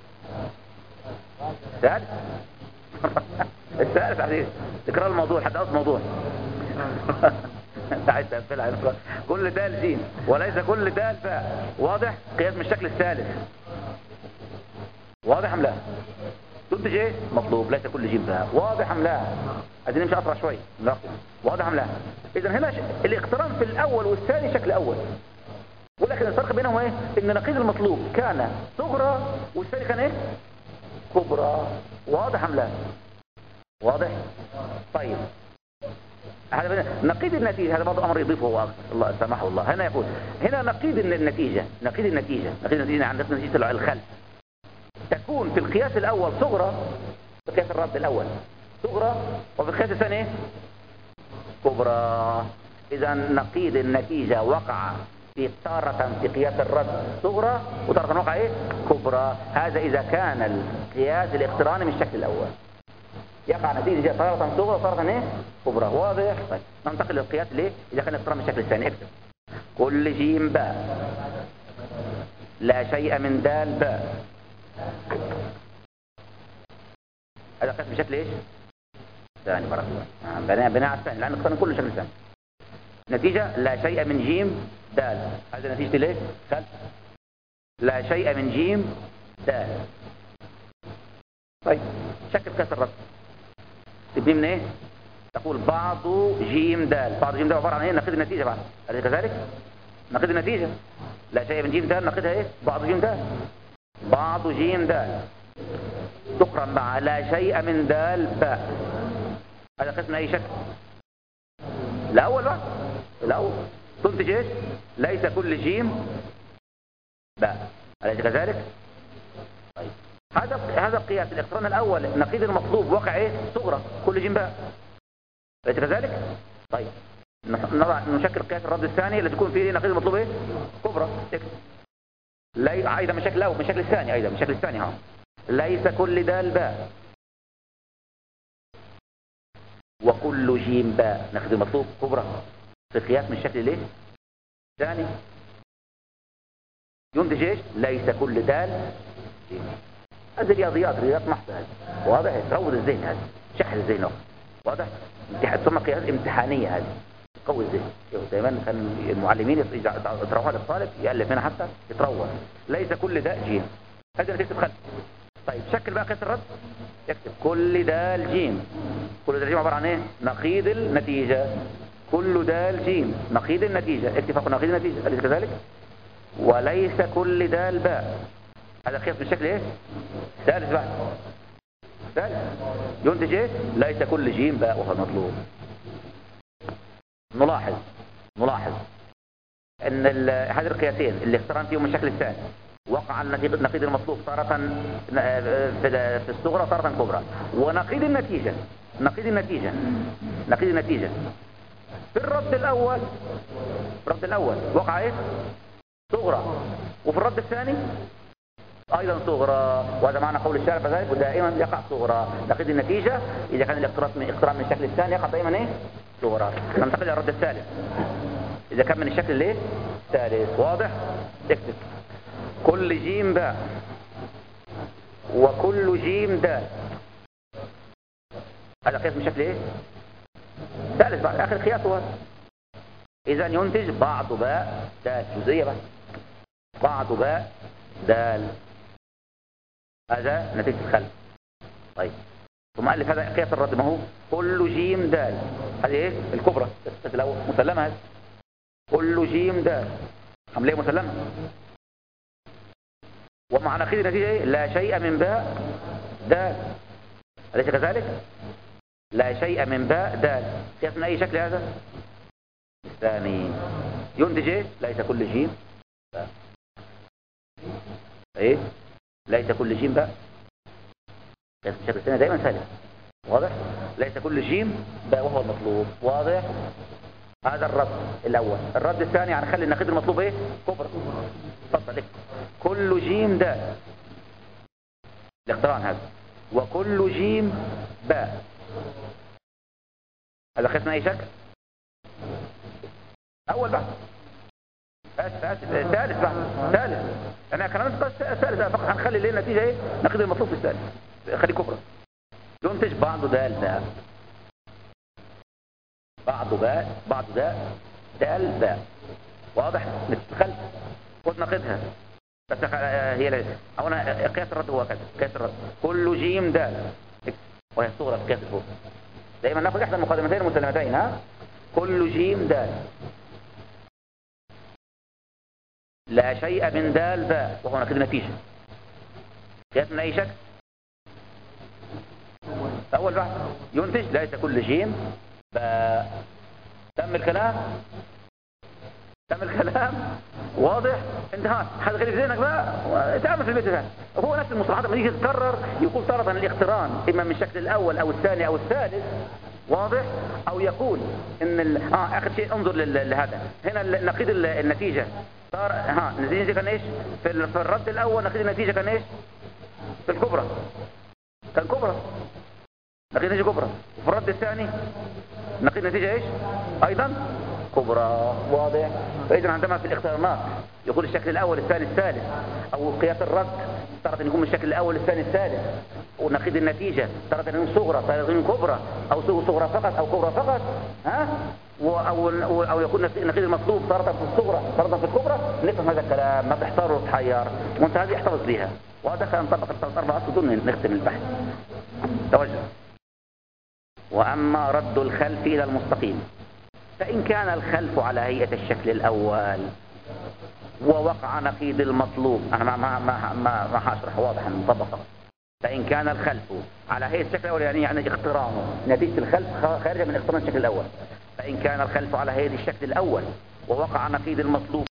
Speaker 1: الثالث. الثالث عزيز تكرار الموضوع حتى أصل موضوع. انت عايز تقفلها. كل ده الجيم وليس كل ده الباء. واضح؟ قياس من الشكل الثالث. واضح ام لا؟ تنتج ايه؟ مطلوب. ليس كل جيم باء. واضح ام لا؟ عايزين نمشي اسرع شويه. واضح ام لا؟ اذا هنا الاقتران في الاول والثاني شكل اول، ولكن الفرق بينهم ايه؟ ان نقيض المطلوب كان صغرى والثاني كان ايه؟ كبرى. واضح ام لا؟ واضح. طيب هذا نقيض النتيجه، هذا برضه امر يضيفه هو اكثر، الله سامحه الله. هنا يقول هنا نقيض النتيجه عند نتيجه الخلف تكون في القياس الاول صغرى، في قياس الرد الاول صغرى، وفي القياس الثاني كبرى. اذا نقيض النتيجه وقع في تارة في قياس الرد صغرى، وتارة وقع ايه؟ كبرى. هذا اذا كان القياس الاقتراني من الشكل الاول يقع نتيجة تارة صغرى وتارة ايه؟ كبرى. واضح؟ طيب ننتقل للقياس ليه؟ اذا كان الاقتران من الشكل الثاني. اكتب كل جيم باء لا شيء من دال باء. هذا قياس بشكل ايش؟ ثاني. بارك الله. بناء على الثاني لان الاقتران كله شكل ثاني. نتيجة لا شيء من جيم دال. هذا نتيجة ليه؟ خلف لا شيء من جيم دال. طيب شكل قياس الرد تبني من ايه؟ تقول بعض جيم دال. بعض جيم دال عبارة عن ايه؟ نقيض النتيجة بعد. أليس كذلك؟ نقيض النتيجة لا شيء من جيم دال نقيضها ايه؟ بعض جيم دال. بعض جيم دال تقرن مع لا شيء من دال باء. هذا قسم اي شكل؟ الاول بقى. الاول تنتج ايش؟ ليس كل جيم باء. أليس كذلك؟ طيب هذا القياس الاقتران الاول نقيض المطلوب وقع ايه؟ صغرى كل جيم باء. أليس كذلك؟ طيب نشكل قياس الرد الثاني اللي تكون فيه نقيض المطلوب ايه؟ كبرى. لا ايضا من شكل الاول، من شكل الثاني ايضا، من شكل الثاني ها. ليس كل دال باء وكل جيم باء. نقيض المطلوب كبرى في قياس من الشكل الايه؟ الثاني. ينتج ايش؟ ليس كل دال جيم. هذه رياضيات محضة. واضح؟ تروض الذهن، هذا شحذ الذهن. واضح؟ ثم قياس امتحانية هذه تقوي الذهن. دائما كان المعلمين يطرحوها للطالب يألف منها حتى يتروض. ليس كل دال جيم. هذا اللي تكتب خلف. طيب شكل بقى قياس الرد. يكتب كل دال جيم. كل دال جيم عبارة عن ايه؟ نقيض النتيجة. كل دال جيم نقيض النتيجة. اكتب فوق نقيض النتيجة. أليس كذلك؟ وليس كل دال باء. هذا قياس بالشكل ايه؟ ثالث بقى. ثالث ينتج ايه؟ ليس كل جيم باء وهو المطلوب. نلاحظ ان هذه القياسين اللي اقترن فيهم الشكل الثاني وقع النقيض المطلوب تارة في الصغرى وتارة كبرى. ونقيض النتيجة في الرد الأول وقع ايه؟ صغرى. وفي الرد الثاني ايضا صغرى. وهذا معنى قول الشارع كذلك ودائما يقع صغرى. نقيض النتيجة اذا كان الاقتران من الشكل الثاني يقع دائما ايه؟ صغرى. ننتقل الى الرد الثالث اذا كان من الشكل الايه؟ الثالث. واضح؟ اكتب كل جيم باء وكل جيم دال. هذا قياس من شكل ايه؟ ثالث بعد اخر قياس هو. اذا ينتج بعض باء دال. جزئية بقى. بعض باء دال. هذا نتيجة الخلف. طيب ثم ألف هذا قياس الرد ما هو كل جيم دال. هذه ايه؟ الكبرى الأول مسلمة. هذه كل جيم دال عملية مسلمة. ومع نقيض النتيجة ايه؟ لا شيء من باء دال. أليس كذلك؟ لا شيء من باء دال. قياس من أي شكل هذا؟ الثاني. ينتج ايه؟ ليس كل جيم باء. ايه؟ ليس كل جيم باء. قياس من الشكل الثاني دائما ثالث. واضح؟ ليس كل جيم باء وهو المطلوب. واضح؟ هذا الرد الأول. الرد الثاني يعني خلي النقيض المطلوب ايه؟ كبرى. تفضل. كل جيم دال. الاقتران هذا. وكل جيم باء. هذا قياس من أي شكل؟ أول بقى. ثالث بقى. ثالث. أنا كلامي ثالث فقط هنخلي ليه النتيجة ايه؟ نقيض المطلوب في الثالث. خلي كبرى. ينتج بعض دال باء. بعض دال باء. واضح؟ نتخل خد نقيضها بس هي اولا قياس الرد هو كذا، قياس الرد كل جيم دال وهي صورة قياس الفوق. دائما ناخذ احدى المقدمتين المسلمتين، ها، كل جيم دال لا شيء من دال باء، وهو نقيض نتيجة. قياس من اي شكل؟ اول بحث ينتج ليس كل جيم باء. تم الكلام؟ تم الكلام؟ واضح؟ انتهى. حد غير في ذهنك بقى تعمل في البيت ده. هو نفس المصطلحات لما تيجي تتكرر يقول تارة الاقتران اما من الشكل الاول او الثاني او الثالث، واضح؟ او يقول ان اخر شيء انظر لهذا هنا نقيض النتيجة صار النتيجة كان ايش؟ في الرد الاول نقيض النتيجة كان ايش؟ في الكبرى كان كبرى، نقيض نتيجة كبرى. وفي الرد الثاني نقيض نتيجة ايش؟ ايضا كبرى، واضح؟ فاذا عندما في الاقترانات يقول الشكل الاول الثاني الثالث، او قياس الرد ترى ان يكون من الشكل الاول الثاني الثالث، ونقيض النتيجة ترى ان يكون صغرى، ترى ان يكون كبرى، او صغرى فقط او كبرى فقط، ها، او يكون نقيض المطلوب ترى في الصغرى ترى في الكبرى. نفهم هذا الكلام، ما تحتار وتحير، وانت هذه احتفظ بها. وهذا خلينا نطبق الثلاث اربع اصول دون نختم البحث. توجه. واما رد الخلف الى المستقيم فإن كان الخلف على هيئة الشكل الأول ووقع نقيض المطلوب، أنا ما هشرح، واضح المطبقة. فإن كان الخلف على هيئة الشكل الأول يعني اقترانه، نتيجة الخلف خارجة من اقتران الشكل الأول. فإن كان الخلف على هيئة الشكل الأول ووقع نقيض المطلوب